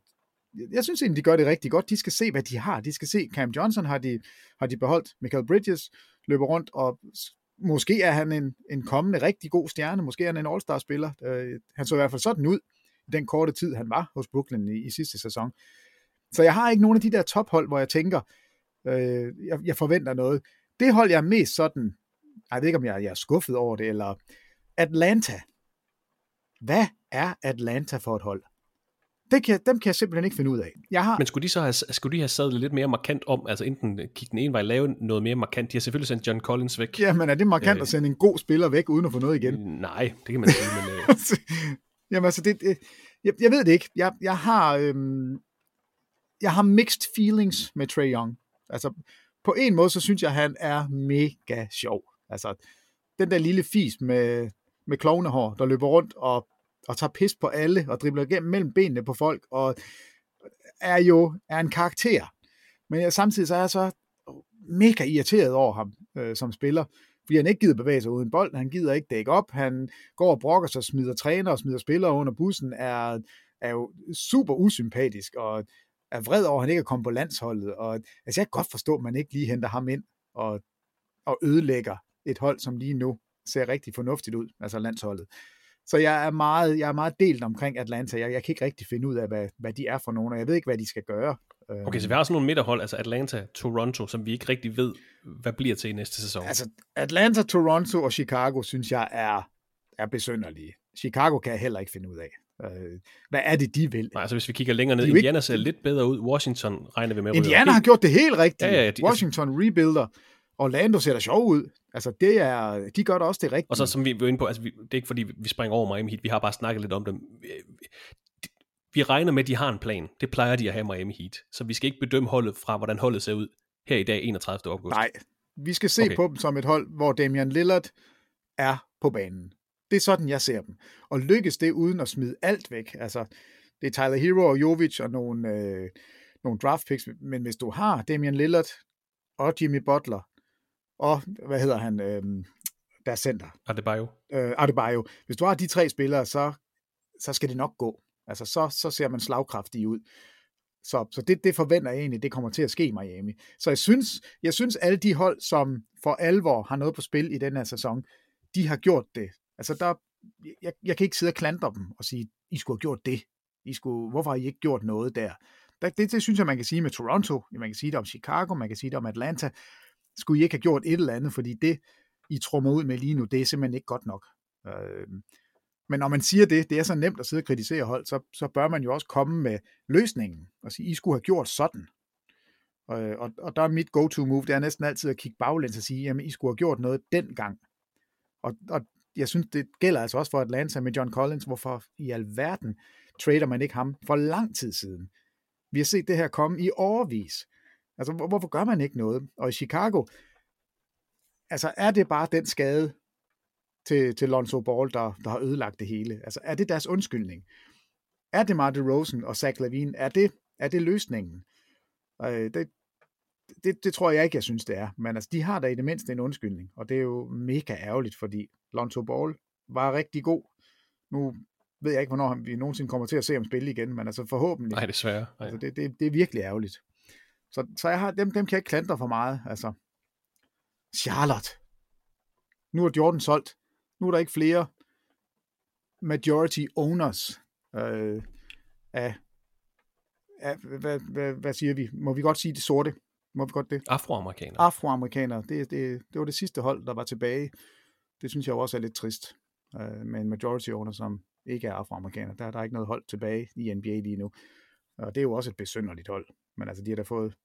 Jeg synes egentlig, de gør det rigtig godt. De skal se, hvad de har. De skal se, Cam Johnson har de, har de beholdt. Michael Bridges løber rundt, og måske er han en, en kommende rigtig god stjerne. Måske er han en all-star-spiller. Uh, han så i hvert fald sådan ud i den korte tid, han var hos Brooklyn i, i sidste sæson. Så jeg har ikke nogen af de der tophold, hvor jeg tænker, uh, jeg, jeg forventer noget. Det hold, jeg er mest sådan... Jeg ved ikke, om jeg, jeg er skuffet over det, eller Atlanta. Hvad er Atlanta for et hold? Det kan, dem kan jeg simpelthen ikke finde ud af. Jeg har... Men skulle de så have, skulle de have sadlet lidt mere markant om, altså enten kigge den ene vej, lave noget mere markant? De har selvfølgelig sendt John Collins væk. Ja, men er det markant øh... at sende en god spiller væk, uden at få noget igen? Nej, det kan man sige, men... Øh... Jamen altså, det, det, jeg, jeg ved det ikke. Jeg, jeg har øhm, jeg har mixed feelings med Trae Young. Altså, på en måde, så synes jeg, han er mega sjov. Altså, den der lille fis med, med klovnehår, der løber rundt og, og tager pis på alle, og dribler igennem mellem benene på folk, og er jo er en karakter. Men jeg, samtidig så er jeg så mega irriteret over ham øh, som spiller, fordi han ikke gider bevæge sig uden bold, han gider ikke dække op, han går og brokker sig, smider træner og smider spillere under bussen, er, er jo super usympatisk, og er vred over, at han ikke er kommet på landsholdet, og altså jeg kan godt forstå, at man ikke lige henter ham ind, og, og ødelægger et hold, som lige nu ser rigtig fornuftigt ud, altså landsholdet. Så jeg er meget, jeg er meget delt omkring Atlanta. Jeg, jeg kan ikke rigtig finde ud af, hvad, hvad de er for nogen, og jeg ved ikke, hvad de skal gøre. Okay, så vi har sådan nogle midterhold, altså Atlanta, Toronto, som vi ikke rigtig ved, hvad bliver til i næste sæson. Altså, Atlanta, Toronto og Chicago, synes jeg, er, er besynderlige. Chicago kan jeg heller ikke finde ud af. Øh, hvad er det, de vil? Nej, altså hvis vi kigger længere ned, de Indiana ikke... ser lidt bedre ud. Washington regner vi med. Indiana har gjort det helt rigtigt. Ja, ja, de... Washington rebuilder. Orlando ser da sjov ud. Altså, det er, de gør da også det rigtige. Og så som vi var inde på, altså, vi, det er ikke fordi, vi springer over Miami Heat. Vi har bare snakket lidt om dem. Vi, vi regner med, at de har en plan. Det plejer de at have Miami Heat. Så vi skal ikke bedømme holdet fra, hvordan holdet ser ud her i dag, enogtredivte august. Nej, vi skal se okay. på dem som et hold, hvor Damian Lillard er på banen. Det er sådan, jeg ser dem. Og lykkes det uden at smide alt væk. Altså, det er Tyler Hero og Jovic og nogle, øh, nogle draft picks. Men hvis du har Damian Lillard og Jimmy Butler og, hvad hedder han, øh, deres center. Adebayo. Øh, Adebayo. Hvis du har de tre spillere, så, så skal det nok gå. Altså, så, så ser man slagkraftig ud. Så, så det, det forventer jeg egentlig, det kommer til at ske i Miami. Så jeg synes, jeg synes, alle de hold, som for alvor har noget på spil i den her sæson, de har gjort det. Altså, der, jeg, jeg kan ikke sidde og klandre dem og sige, I skulle have gjort det. I skulle, hvorfor har I ikke gjort noget der? Det, det, det synes jeg, man kan sige med Toronto. Man kan sige det om Chicago, man kan sige det om Atlanta. Skulle I ikke have gjort et eller andet, fordi det, I trummer ud med lige nu, det er simpelthen ikke godt nok. Øh, men når man siger det, det er så nemt at sidde og kritisere hold, så, så bør man jo også komme med løsningen og sige, I skulle have gjort sådan. Og, og, og der er mit go-to-move, det er næsten altid at kigge baglæns og sige, jamen I skulle have gjort noget dengang. Og, og jeg synes, det gælder altså også for Atlanta med John Collins, hvorfor i alverden trader man ikke ham for lang tid siden. Vi har set det her komme i årevis. Altså, hvor, hvorfor gør man ikke noget? Og i Chicago, altså er det bare den skade til, til Lonzo Ball, der, der har ødelagt det hele? Altså, er det deres undskyldning? Er det DeMar DeRozan og Zach LaVine? Er det, er det løsningen? Øh, det, det, det tror jeg ikke, jeg synes, det er. Men altså, de har da i det mindste en undskyldning, og det er jo mega ærgerligt, fordi Lonzo Ball var rigtig god. Nu ved jeg ikke, hvornår vi nogensinde kommer til at se ham spille igen, men altså forhåbentlig. Nej, desværre. Altså, det, det, det er virkelig ærgerligt. Så, så jeg har, dem, dem kan jeg ikke klandre for meget. Altså, Charlotte. Nu er Jordan solgt. Nu er der ikke flere majority owners øh, af, af hvad, hvad, hvad siger vi? Må vi godt sige det sorte? Må vi godt det? Afroamerikanere. Afroamerikanere. Det, det, det var det sidste hold, der var tilbage. Det synes jeg også er lidt trist. Øh, med en majority owner, som ikke er afroamerikaner. Der, der er ikke noget hold tilbage i N B A lige nu. Og det er jo også et besynderligt hold. Men altså, de har da fået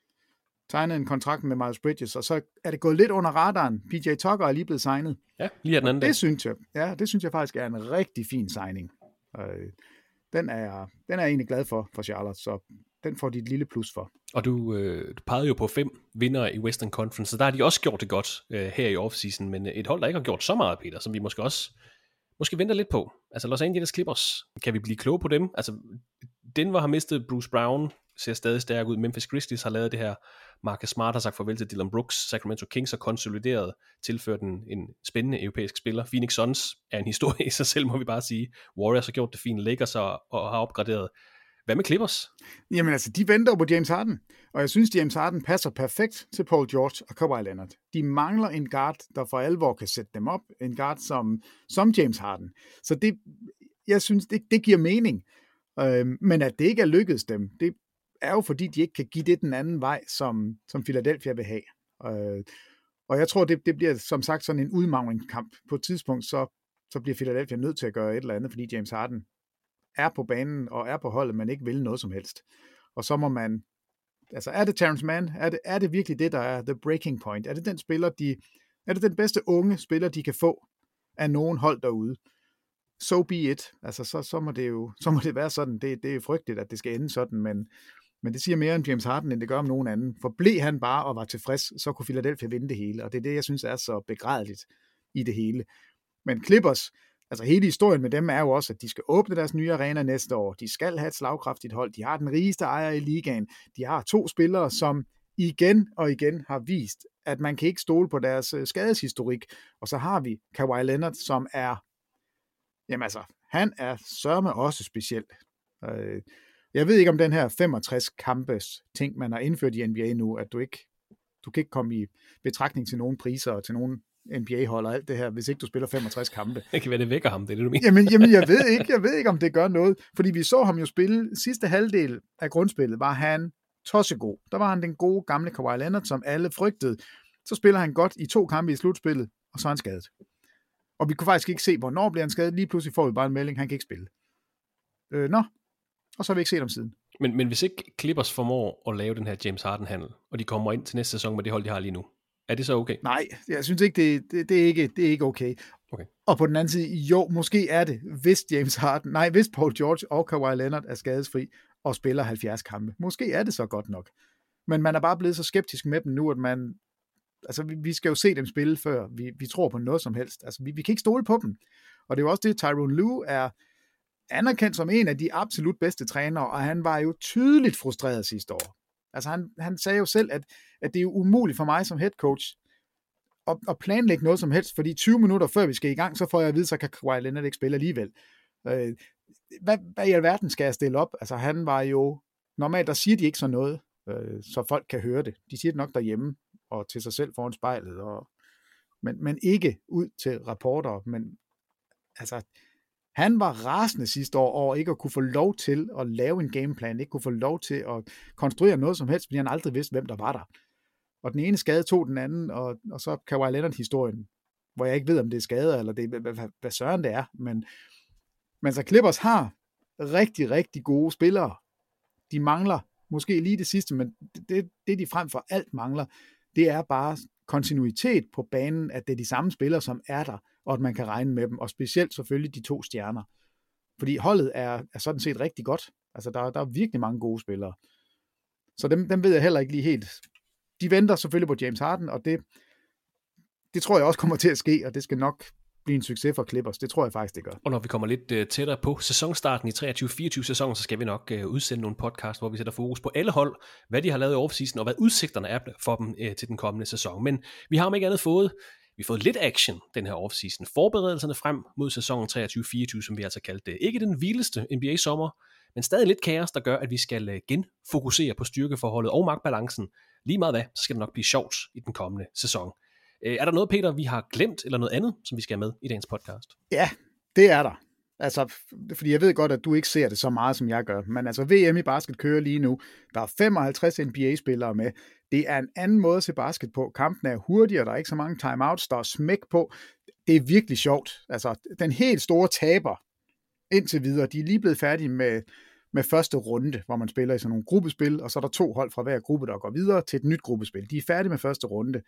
tegnet en kontrakt med Miles Bridges, og så er det gået lidt under radaren. P J Tucker er lige blevet signet. Ja, lige af den anden dag. Det synes jeg, ja, det synes jeg faktisk er en rigtig fin signing. Øh, den, er, den er jeg egentlig glad for, for Charlotte, så den får de et lille plus for. Og du, øh, du pegede jo på fem vindere i Western Conference, så der har de også gjort det godt øh, her i offseason, men et hold, der ikke har gjort så meget, Peter, som vi måske også måske venter lidt på. Altså Los Angeles Clippers, kan vi blive kloge på dem? Altså Denver har mistet Bruce Brown, ser stadig stærk ud. Memphis Grizzlies har lavet det her. Marcus Smart har sagt farvel til Dillon Brooks. Sacramento Kings har konsolideret, tilført en, en spændende europæisk spiller. Phoenix Suns er en historie i sig selv, må vi bare sige. Warriors har gjort det fint. Lakers og, og har opgraderet. Hvad med Clippers? Jamen altså, de venter på James Harden. Og jeg synes, James Harden passer perfekt til Paul George og Kawhi Leonard. De mangler en guard, der for alvor kan sætte dem op. En guard som, som James Harden. Så det, jeg synes, det, det giver mening. Øh, men at det ikke er lykkedes dem, det er jo fordi, de ikke kan give det den anden vej, som, som Philadelphia vil have. Øh, og jeg tror, det, det bliver som sagt sådan en udmagringskamp. På et tidspunkt, så, så bliver Philadelphia nødt til at gøre et eller andet, fordi James Harden er på banen og er på holdet, men ikke vil noget som helst. Og så må man, altså er det Terrence Mann? Er det, er det virkelig det, der er the breaking point? Er det den spiller, de, er det den bedste unge spiller, de kan få af nogen hold derude? So be it. Altså så, så må det jo, så må det være sådan. Det, det er frygteligt, at det skal ende sådan, men, men det siger mere om James Harden, end det gør om nogen anden. For blev han bare og var tilfreds, så kunne Philadelphia vinde det hele, og det er det, jeg synes er så begrædeligt i det hele. Men Clippers, altså hele historien med dem er jo også, at de skal åbne deres nye arena næste år. De skal have et slagkraftigt hold. De har den rigeste ejer i ligaen. De har to spillere, som igen og igen har vist, at man kan ikke stole på deres skadeshistorik. Og så har vi Kawhi Leonard, som er, jamen altså, han er sørme også speciel. Jeg ved ikke om den her femogtres kampes ting, man har indført i N B A nu, at du ikke, du kan ikke komme i betragtning til nogen priser og til nogen N B A-hold og alt det her, hvis ikke du spiller femogtres kampe. Det kan være, det vækker ham, det er det, du mener. Jamen, jamen jeg, ved ikke, jeg ved ikke, om det gør noget, fordi vi så ham jo spille, sidste halvdel af grundspillet, var han tossegod. Der var han den gode gamle Kawhi Leonard, som alle frygtede. Så spiller han godt i to kampe i slutspillet, og så er han skadet. Og vi kunne faktisk ikke se, hvornår bliver han skadet. Lige pludselig får vi bare en melding, han kan ikke spille. Øh, nå, og så har vi ikke set ham siden. Men, men hvis ikke Clippers formår at lave den her James Harden-handel, og de kommer ind til næste sæson med det hold, de har lige nu, er det så okay? Nej, jeg synes ikke, det, det, det, er, ikke, det er ikke okay. okay. Og på den anden side, jo, måske er det, hvis James Harden, nej, hvis Paul George og Kawhi Leonard er skadesfri og spiller halvfjerds kampe. Måske er det så godt nok. Men man er bare blevet så skeptisk med dem nu, at man, altså vi, vi skal jo se dem spille, før vi, vi tror på noget som helst. Altså vi, vi kan ikke stole på dem. Og det er jo også det, Tyronn Lue er anerkendt som en af de absolut bedste trænere, og han var jo tydeligt frustreret sidste år. Altså han, han sagde jo selv, at, at det er jo umuligt for mig som head coach at, at planlægge noget som helst, fordi tyve minutter før vi skal i gang, så får jeg at vide, så kan Kawhi Leonard ikke spille alligevel. Øh, hvad, hvad i alverden skal jeg stille op? Altså han var jo, normalt der siger de ikke sådan noget, øh, så folk kan høre det. De siger det nok derhjemme, og til sig selv foran spejlet, og, men, men ikke ud til rapporter. Men altså, han var rasende sidste år over ikke at kunne få lov til at lave en gameplan, ikke kunne få lov til at konstruere noget som helst, fordi han aldrig vidste, hvem der var der. Og den ene skade tog den anden, og, og så Kawhi Leonard-historien, hvor jeg ikke ved, om det er skade, eller det, hvad, hvad, hvad søren det er. Men, men så Clippers har rigtig, rigtig gode spillere. De mangler måske lige det sidste, men det, det de frem for alt mangler, det er bare kontinuitet på banen, at det er de samme spillere, som er der, og at man kan regne med dem, og specielt selvfølgelig de to stjerner. Fordi holdet er, er sådan set rigtig godt. Altså der, der er virkelig mange gode spillere. Så dem, dem ved jeg heller ikke lige helt. De venter selvfølgelig på James Harden, og det, det tror jeg også kommer til at ske, og det skal nok blive en succes for Clippers. Det tror jeg faktisk, det gør. Og når vi kommer lidt uh, tættere på sæsonstarten i treogtyve fireogtyve sæsonen, så skal vi nok uh, udsende nogle podcast, hvor vi sætter fokus på alle hold, hvad de har lavet i offseason, og hvad udsigterne er for dem uh, til den kommende sæson. Men vi har om ikke andet fået, vi har fået lidt action den her offseason. Forberedelserne frem mod sæsonen treogtyve fireogtyve, som vi altså kaldte det. Ikke den vildeste N B A-sommer, men stadig lidt kaos, der gør, at vi skal uh, genfokusere på styrkeforholdet og magtbalancen. Lige meget hvad, så skal det nok blive sjovt i den kommende sæson. Er der noget, Peter, vi har glemt, eller noget andet, som vi skal have med i dagens podcast? Ja, det er der. Altså, fordi jeg ved godt, at du ikke ser det så meget, som jeg gør. Men altså, V M i basket kører lige nu. Der er femoghalvtreds N B A-spillere med. Det er en anden måde at se basket på. Kampen er hurtigere, der er ikke så mange timeouts, der er smæk på. Det er virkelig sjovt. Altså, den helt store taber indtil videre, de er lige blevet færdige med, med første runde, hvor man spiller i sådan nogle gruppespil, og så er der to hold fra hver gruppe, der går videre til et nyt gruppespil. De er færdige med første runde.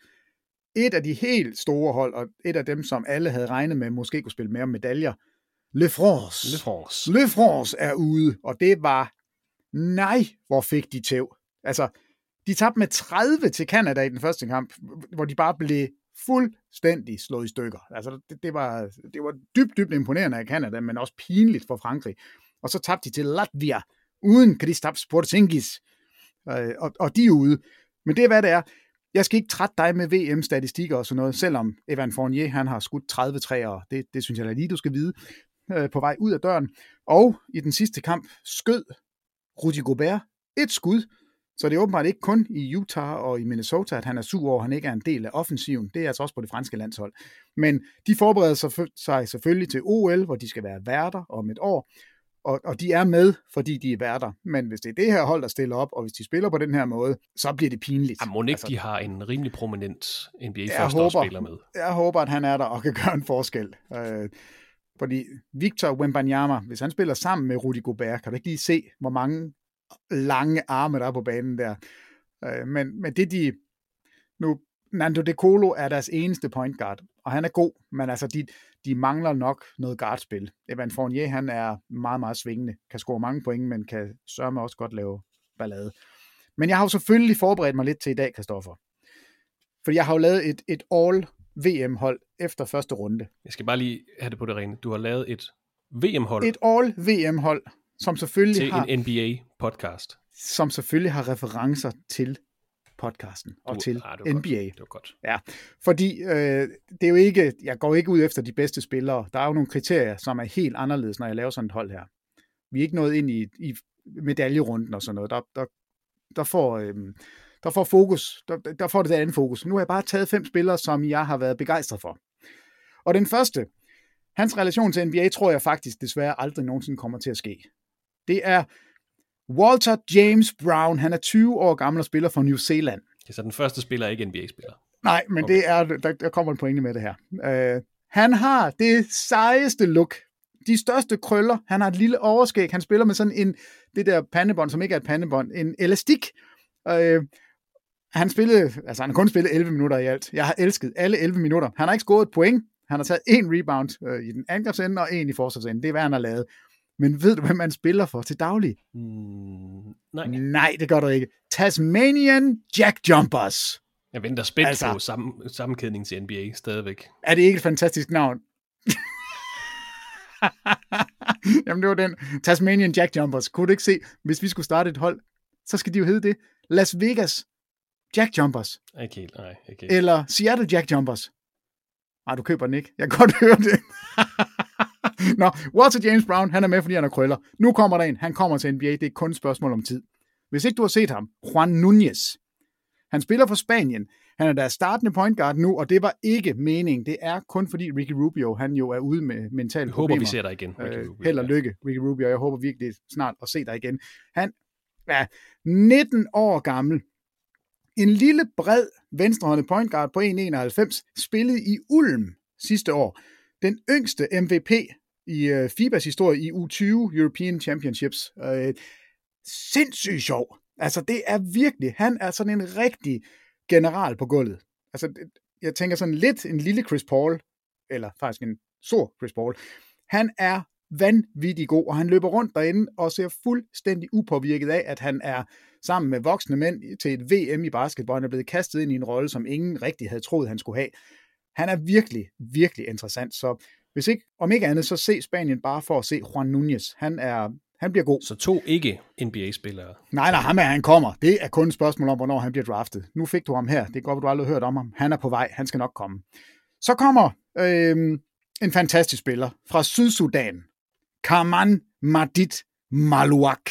Et af de helt store hold, og et af dem, som alle havde regnet med, måske kunne spille mere om medaljer, Le France. Le France. Le France er ude, og det var, nej, hvor fik de tæv. Altså, de tabte med tredive til Canada i den første kamp, hvor de bare blev fuldstændig slået i stykker. Altså, det, det, var, det var dybt, dybt imponerende af Canada, men også pinligt for Frankrig. Og så tabte de til Latvia, uden Kristaps Porzingis, og, og de er ude. Men det er, hvad det er. Jeg skal ikke trætte dig med V M-statistikker og sådan noget, selvom Evan Fournier, han har skudt tredive træer, det, det synes jeg da lige, du skal vide, øh, på vej ud af døren. Og i den sidste kamp skød Rudy Gobert et skud, så det er åbenbart ikke kun i Utah og i Minnesota, at han er sur over, at han ikke er en del af offensiven. Det er altså også på det franske landshold. Men de forbereder sig selvfølgelig til O L, hvor de skal være værter om et år. Og, og de er med, fordi de er værter. Men hvis det er det her hold, der stiller op, og hvis de spiller på den her måde, så bliver det pinligt. Ja, må ikke, altså, de har en rimelig prominent N B A-førsteårsspiller med. Jeg håber, at han er der og kan gøre en forskel. Øh, fordi Victor Wembanyama, hvis han spiller sammen med Rudy Gobert, kan du ikke lige se, hvor mange lange arme der er på banen der. Øh, men, men det de... Nu, Nando De Colo er deres eneste point guard, og han er god, men altså de, de mangler nok noget guardspil. Evan Fournier, han er meget, meget svingende, kan score mange point, men kan sørme også godt lave ballade. Men jeg har jo selvfølgelig forberedt mig lidt til i dag, Christoffer. For jeg har jo lavet et, et all-V M-hold efter første runde. Jeg skal bare lige have det på det rene. Du har lavet et V M-hold. Et all-V M-hold, som selvfølgelig til har... en N B A-podcast. Som selvfølgelig har referencer til podcasten og du, til ja, N B A. Det var godt. Ja, fordi øh, det er jo ikke, jeg går ikke ud efter de bedste spillere. Der er jo nogle kriterier, som er helt anderledes, når jeg laver sådan et hold her. Vi er ikke nået ind i, i medaljerunden og sådan noget. Der, der, der, får, øh, der får fokus, der, der får det der andet fokus. Nu har jeg bare taget fem spillere, som jeg har været begejstret for. Og den første, hans relation til N B A, tror jeg faktisk desværre aldrig nogensinde kommer til at ske. Det er Walter James Brown, han er tyve år gammel og spiller for New Zealand. Okay, så den første spiller er ikke N B A-spiller? Nej, men okay. det er, der, der kommer en pointe med det her. Uh, han har det sejeste look. De største krøller. Han har et lille overskæg. Han spiller med sådan en, det der pandebånd, som ikke er et pandebånd, en elastik. Uh, han spillede, altså han har kun spillet elleve minutter i alt. Jeg har elsket alle elleve minutter. Han har ikke scoret et point. Han har taget en rebound uh, i den angrebsende og en i forsvarsenden. Det er, hvad han har lavet. Men ved du, hvem man spiller for til daglig? Mm, nej. Nej, det gør du ikke. Tasmanian Jack Jumpers. Jeg venter spændt altså, på sammen, sammenkædning til N B A stadigvæk. Er det ikke et fantastisk navn? Jamen det var den. Tasmanian Jack Jumpers. Kunne du ikke se, hvis vi skulle starte et hold, så skal de jo hedde det. Las Vegas Jack Jumpers. Okay, nej, okay. Eller Seattle Jack Jumpers. Nej, du køber den ikke. Jeg kan godt høre det. Nå, Walter James Brown, han er med, fordi han er krøller. Nu kommer der en. Han kommer til N B A. Det er kun et spørgsmål om tid. Hvis ikke du har set ham, Juan Núñez. Han spiller for Spanien. Han er der startende point guard nu, og det var ikke meningen. Det er kun fordi Ricky Rubio, han jo er ude med mentale jeg problemer. håber, vi ser dig igen. Øh, held og lykke, Ricky Rubio. Jeg håber virkelig snart at se dig igen. Han er nitten år gammel. En lille, bred, venstrehåndet point guard på en komma enoghalvfems, spillede i Ulm sidste år. Den yngste M V P i uh, F I B A's historie i U tyve European Championships. Uh, sindssygt sjov. Altså, det er virkelig, han er sådan en rigtig general på gulvet. Altså, jeg tænker sådan lidt en lille Chris Paul, eller faktisk en stor Chris Paul. Han er vanvittig god, og han løber rundt derinde og ser fuldstændig upåvirket af, at han er sammen med voksne mænd til et V M i basket, hvor han er blevet kastet ind i en rolle, som ingen rigtig havde troet, han skulle have. Han er virkelig, virkelig interessant, så hvis ikke, om ikke andet, så se Spanien bare for at se Juan Núñez. Han er, han bliver god. Så to ikke N B A-spillere? Nej, nej, ham er, han kommer. Det er kun et spørgsmål om, hvornår han bliver draftet. Nu fik du ham her. Det er godt, at du aldrig har hørt om ham. Han er på vej. Han skal nok komme. Så kommer øh, en fantastisk spiller fra Sydsudan. Karman Madid Maluak.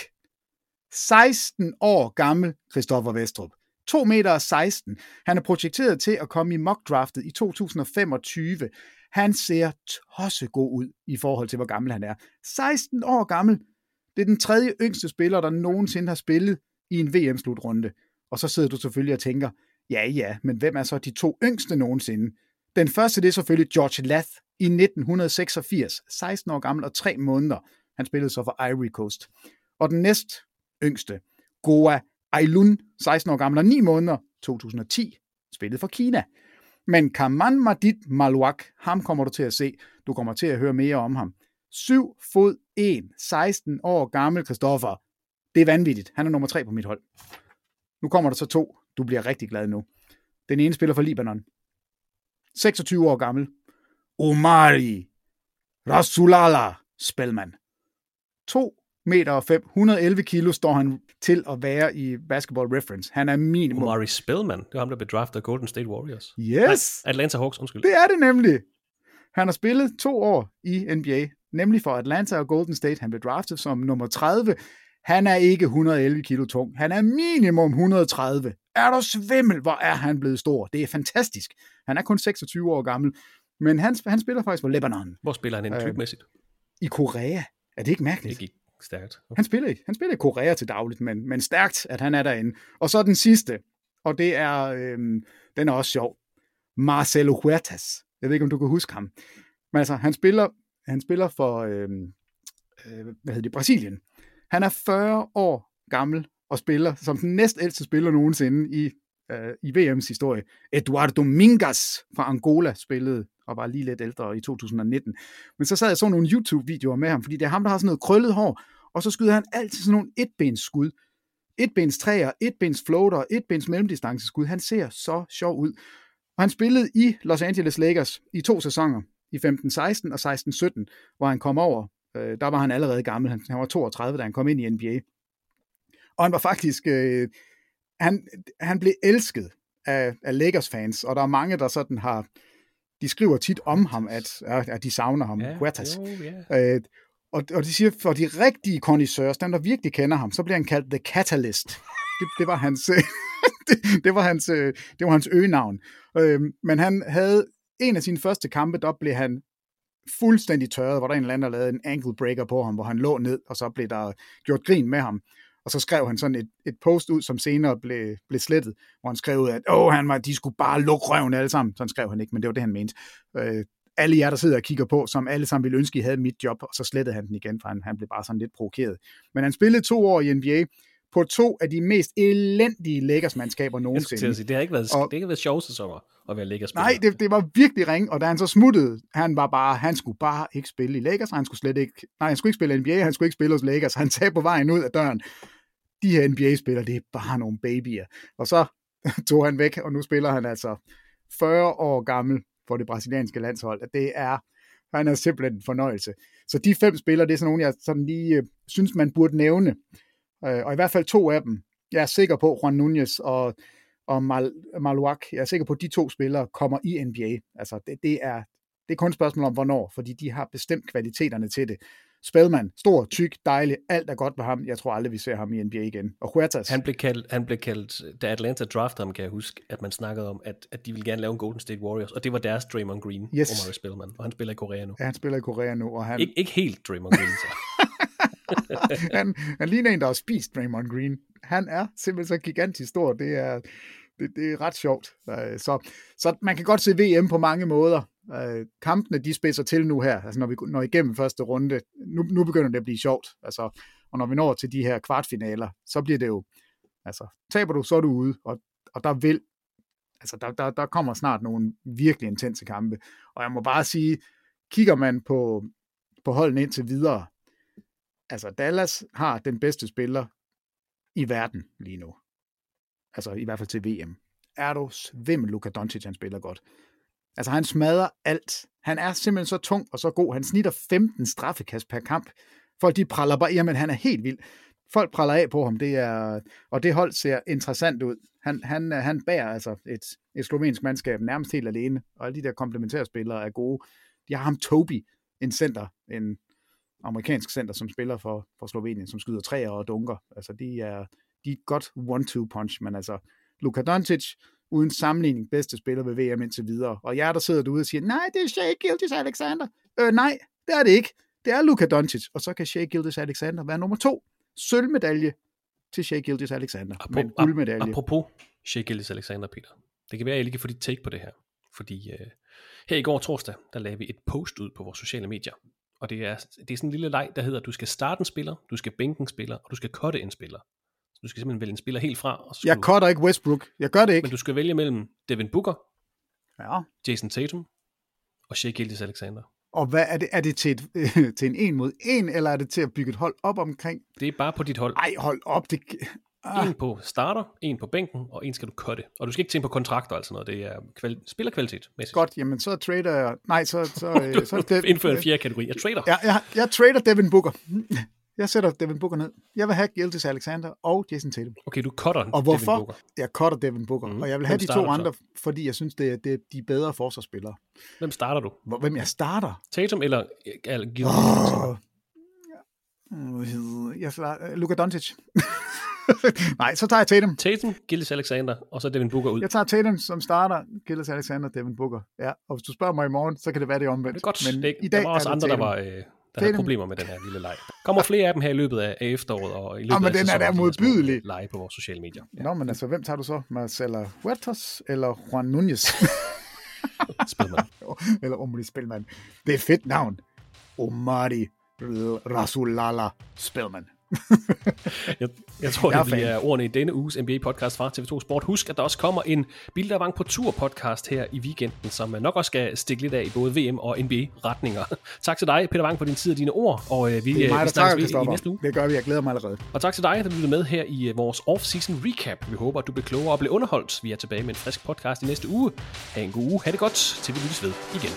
seksten år gammel Christoffer Vestrup. to meter seksten. Han er projekteret til at komme i mock-draftet i to tusind femogtyve. Han ser tossegod ud i forhold til, hvor gammel han er. seksten år gammel. Det er den tredje yngste spiller, der nogensinde har spillet i en V M-slutrunde. Og så sidder du selvfølgelig og tænker, ja ja, men hvem er så de to yngste nogensinde? Den første, det er selvfølgelig George Lath i nitten seksogfirs. seksten år gammel og tre måneder. Han spillede så for Ivory Coast. Og den næst yngste, Goa Ailun, seksten år gammel og ni måneder, to tusind ti, spillede for Kina. Men Karman Madid Maluak, ham kommer du til at se. Du kommer til at høre mere om ham. syv fod en, seksten år gammel Christoffer. Det er vanvittigt. Han er nummer tre på mit hold. Nu kommer der så to. Du bliver rigtig glad nu. Den ene spiller for Libanon. seksogtyve år gammel. Omari Rasulala Spellman. to meter og fem, et hundrede og elleve kilo står han til at være i Basketball Reference. Han er minimum. Omari Spellman, det var ham, der blev draftet af Golden State Warriors. Yes! Nej, Atlanta Hawks, undskyld. Det er det nemlig. Han har spillet to år i N B A, nemlig for Atlanta og Golden State. Han blev draftet som nummer tredive. Han er ikke et hundrede og elleve kilo tung. Han er minimum et hundrede og tredive. Er der svimmel, hvor er han blevet stor. Det er fantastisk. Han er kun seksogtyve år gammel, men han, han spiller faktisk for Lebanon. Hvor spiller han hen klubmæssigt? Øh, I Korea. Er det ikke mærkeligt? Det gik stærkt. Okay. Han spiller ikke. Han spiller i Korea til dagligt, men, men stærkt, at han er derinde. Og så den sidste, og det er, øhm, den er også sjov. Marcelo Huertas. Jeg ved ikke, om du kan huske ham. Men altså, han spiller, han spiller for, øhm, øh, hvad hedder det, Brasilien. Han er fyrre år gammel og spiller som den næstældste spiller nogensinde i, øh, i V M's historie. Eduardo Mingas fra Angola spillede og var lige lidt ældre i to tusind nitten. Men så sad jeg så nogle YouTube-videoer med ham, fordi det er ham, der har sådan noget krøllet hår, og så skyder han altid sådan nogle etbens skud. Etbens træer, etbens floater, etbens mellemdistanceskud. Han ser så sjov ud. Og han spillede i Los Angeles Lakers i to sæsoner, i femten seksten og seksten sytten, hvor han kom over. Øh, der var han allerede gammel. Han, han var toogtredive, da han kom ind i N B A. Og han var faktisk... Øh, han, han blev elsket af, af Lakers-fans, og der er mange, der sådan har... De skriver tit om ham, at, at de savner ham, ja, Huertas. Jo, yeah. øh, og, og de siger, for de rigtige connoisseurs, dem der virkelig kender ham, så bliver han kaldt The Catalyst. Det, det var hans... det, det var hans, det var hans øgenavn. Øh, men han havde en af sine første kampe, der blev han fuldstændig tørret, hvor der en eller anden, der lavede en ankle breaker på ham, hvor han lå ned, og så blev der gjort grin med ham. Og Og så skrev han sådan et, et post ud, som senere blev, blev slettet, hvor han skrev, at Åh, han var, de skulle bare lukke røven alle sammen. Sådan skrev han ikke, men det var det, han mente. Øh, alle jer, der sidder og kigger på, som alle sammen ville ønske, I havde mit job, og så slettede han den igen, for han, han blev bare sådan lidt provokeret. Men han spillede to år i N B A på to af de mest elendige Lakers-mandskaber nogensinde. Sige, det har ikke været, og, det har ikke været sjove sæsoner at være Lakers-spiller. Nej, det, det var virkelig ringe, og da han så smuttede, han var bare, han skulle bare ikke spille i Lakers, han skulle slet ikke, nej, han skulle ikke spille i N B A, han skulle ikke spille hos Lakers, han sagde på vejen ud af døren, de her N B A-spillere, det er bare nogle babyer. Og så tog han væk, og nu spiller han altså fyrre år gammel for det brasilianske landshold. Det er, han er simpelthen en fornøjelse. Så de fem spillere, det er sådan nogle, jeg sådan lige øh, synes, man burde nævne. Øh, og i hvert fald to af dem. Jeg er sikker på, Juan Núñez og, og Mal, Maluak, jeg er sikker på, at de to spillere kommer i N B A. Altså, det, det, er, det er kun et spørgsmål om, hvornår, fordi de har bestemt kvaliteterne til det. Spellman, stor, tyk, dejlig, alt er godt med ham. Jeg tror aldrig, vi ser ham i N B A igen. Og Huertas. Han blev kaldt, han blev kaldt, da Atlanta draftede ham, kan jeg huske, at man snakkede om, at, at de ville gerne lave en Golden State Warriors, og det var deres Draymond Green, yes. Omari Spellman, og han spiller i Korea nu. Ja, han spiller i Korea nu. Og han... Ik- ikke helt Draymond Green, så. han, han ligner en, der har spist Draymond Green. Han er simpelthen så gigantisk stor. Det er, det, det er ret sjovt. Så, så man kan godt se V M på mange måder. Uh, kampene, de spidser til nu her, altså når vi når igennem første runde, nu, nu begynder det at blive sjovt, altså, og når vi når til de her kvartfinaler, så bliver det jo, altså, taber du, så er du ude, og, og der vil, altså, der, der, der kommer snart nogle virkelig intense kampe, og jeg må bare sige, kigger man på, på holdene indtil videre, altså, Dallas har den bedste spiller i verden lige nu, altså, i hvert fald til V M. Er du svimmel, Luka Doncic, han spiller godt. Altså, han smadrer alt. Han er simpelthen så tung og så god. Han snitter femten straffekast per kamp. Folk, de praller bare, jamen, han er helt vild. Folk praller af på ham, det er, og det hold ser interessant ud. Han, han, han bærer altså et, et slovensk mandskab nærmest helt alene, og alle de der komplementære spillere er gode. De har ham Toby, en center, en amerikansk center, som spiller for, for Slovenien, som skyder træer og dunker. Altså, de er, de er et godt one-two punch, men altså, Luka Doncic, uden sammenligning bedste spiller ved V M indtil videre. Og jeg der sidder derude og siger, nej, det er Shai Gilgeous-Alexander. Øh, nej, det er det ikke. Det er Luka Doncic. Og så kan Shai Gilgeous-Alexander være nummer to. Sølvmedalje til Shai Gilgeous-Alexander. Apropos, med guldmedalje. Apropos Shai Gilgeous-Alexander, Peter. Det kan være, at jeg lige kan få dit take på det her. Fordi øh, her i går torsdag, der lavede vi et post ud på vores sociale medier. Og det er, det er sådan en lille leg, der hedder, at du skal starte en spiller, du skal bænke en spiller, og du skal cutte en spiller. Du skal simpelthen vælge en spiller helt fra. Og jeg cutter ikke Westbrook. Jeg gør det ikke. Men du skal vælge mellem Devin Booker, ja. Jason Tatum og Shai Gilgeous-Alexander. Og hvad er det? Er det til, et, øh, til en en mod en, eller er det til at bygge et hold op omkring? Det er bare på dit hold. Ej, hold op. Det... Ah. En på starter, en på bænken, og en skal du cutte. Og du skal ikke tænke på kontrakter og sådan noget. Det er kval- spillerkvalitet. Mæssigt. Godt, jamen så trader jeg... Nej, så... så, øh, så det... Indfører en fjerde kategori. Jeg trader. Jeg, jeg, jeg trader Devin Booker. Jeg sætter Devin Booker ned. Jeg vil have Gilgeous-Alexander og Jason Tatum. Okay, du cutter Og hvorfor? Devin Booker. Jeg cutter Devin Booker. Mm. Og jeg vil have Hvem de to andre, så? Fordi jeg synes, det er, det er de bedre forsvarsspillere. Hvem starter du? Hvor, hvem jeg starter? Tatum eller, eller Gilgeous-Alexander? Oh. Jeg starter, Luka Doncic. Nej, så tager jeg Tatum. Tatum, Gilgeous-Alexander, og så Devin Booker ud. Jeg tager Tatum som starter, Gilgeous-Alexander, Devin Booker. Ja, og hvis du spørger mig i morgen, så kan det være det omvendt. Det er godt. Men det, i dag der var også andre, Tatum. der var... Øh, der har problemer med den her lille leg. Der kommer flere af dem her i løbet af efteråret, og i løbet ja, men af den er der modbydelig. Lege på vores sociale medier. Ja. Nå, men altså, hvem tager du så? Marcelo Huertas eller Juan Núñez? Spellman. Eller Omari Spellman. Det er et fedt navn. Omari Rasulala Spellman. jeg, jeg tror, jeg det bliver ordene i denne uges N B A-podcast fra T V to Sport. Husk, at der også kommer en Bildervang på tur-podcast her i weekenden, som nok også skal stikke lidt af i både V M og N B A-retninger. Tak til dig, Peter Wang, for din tid og dine ord, og øh, vi, det er mig, vi snakkes ved i næste uge. Det gør vi, jeg glæder mig allerede. Og tak til dig, der lyttede med her i vores off-season recap. Vi håber, at du blev klogere og blev underholdt. Vi er tilbage med en frisk podcast i næste uge. Ha' en god uge, ha' det godt, til vi lyttes ved igen.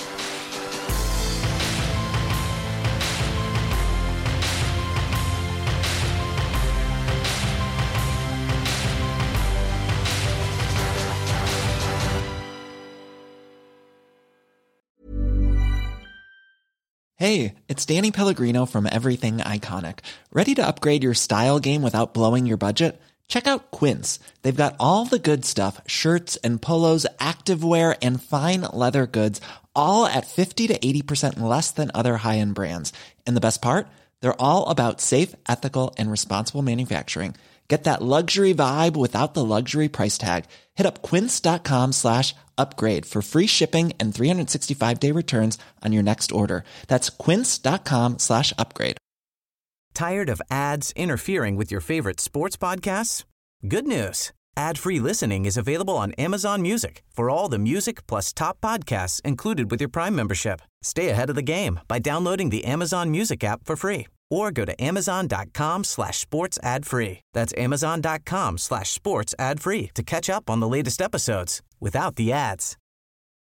Hey, it's Danny Pellegrino from Everything Iconic. Ready to upgrade your style game without blowing your budget? Check out Quince. They've got all the good stuff, shirts and polos, activewear, and fine leather goods, all at fifty to eighty percent less than other high-end brands. And the best part? They're all about safe, ethical, and responsible manufacturing. Get that luxury vibe without the luxury price tag. Hit up quince.com slash upgrade for free shipping and three sixty-five day returns on your next order. That's quince.com slash upgrade. Tired of ads interfering with your favorite sports podcasts? Good news. Ad-free listening is available on Amazon Music for all the music plus top podcasts included with your Prime membership. Stay ahead of the game by downloading the Amazon Music app for free or go to amazon.com slash sports ad free. That's amazon.com slash sports ad free to catch up on the latest episodes without the ads.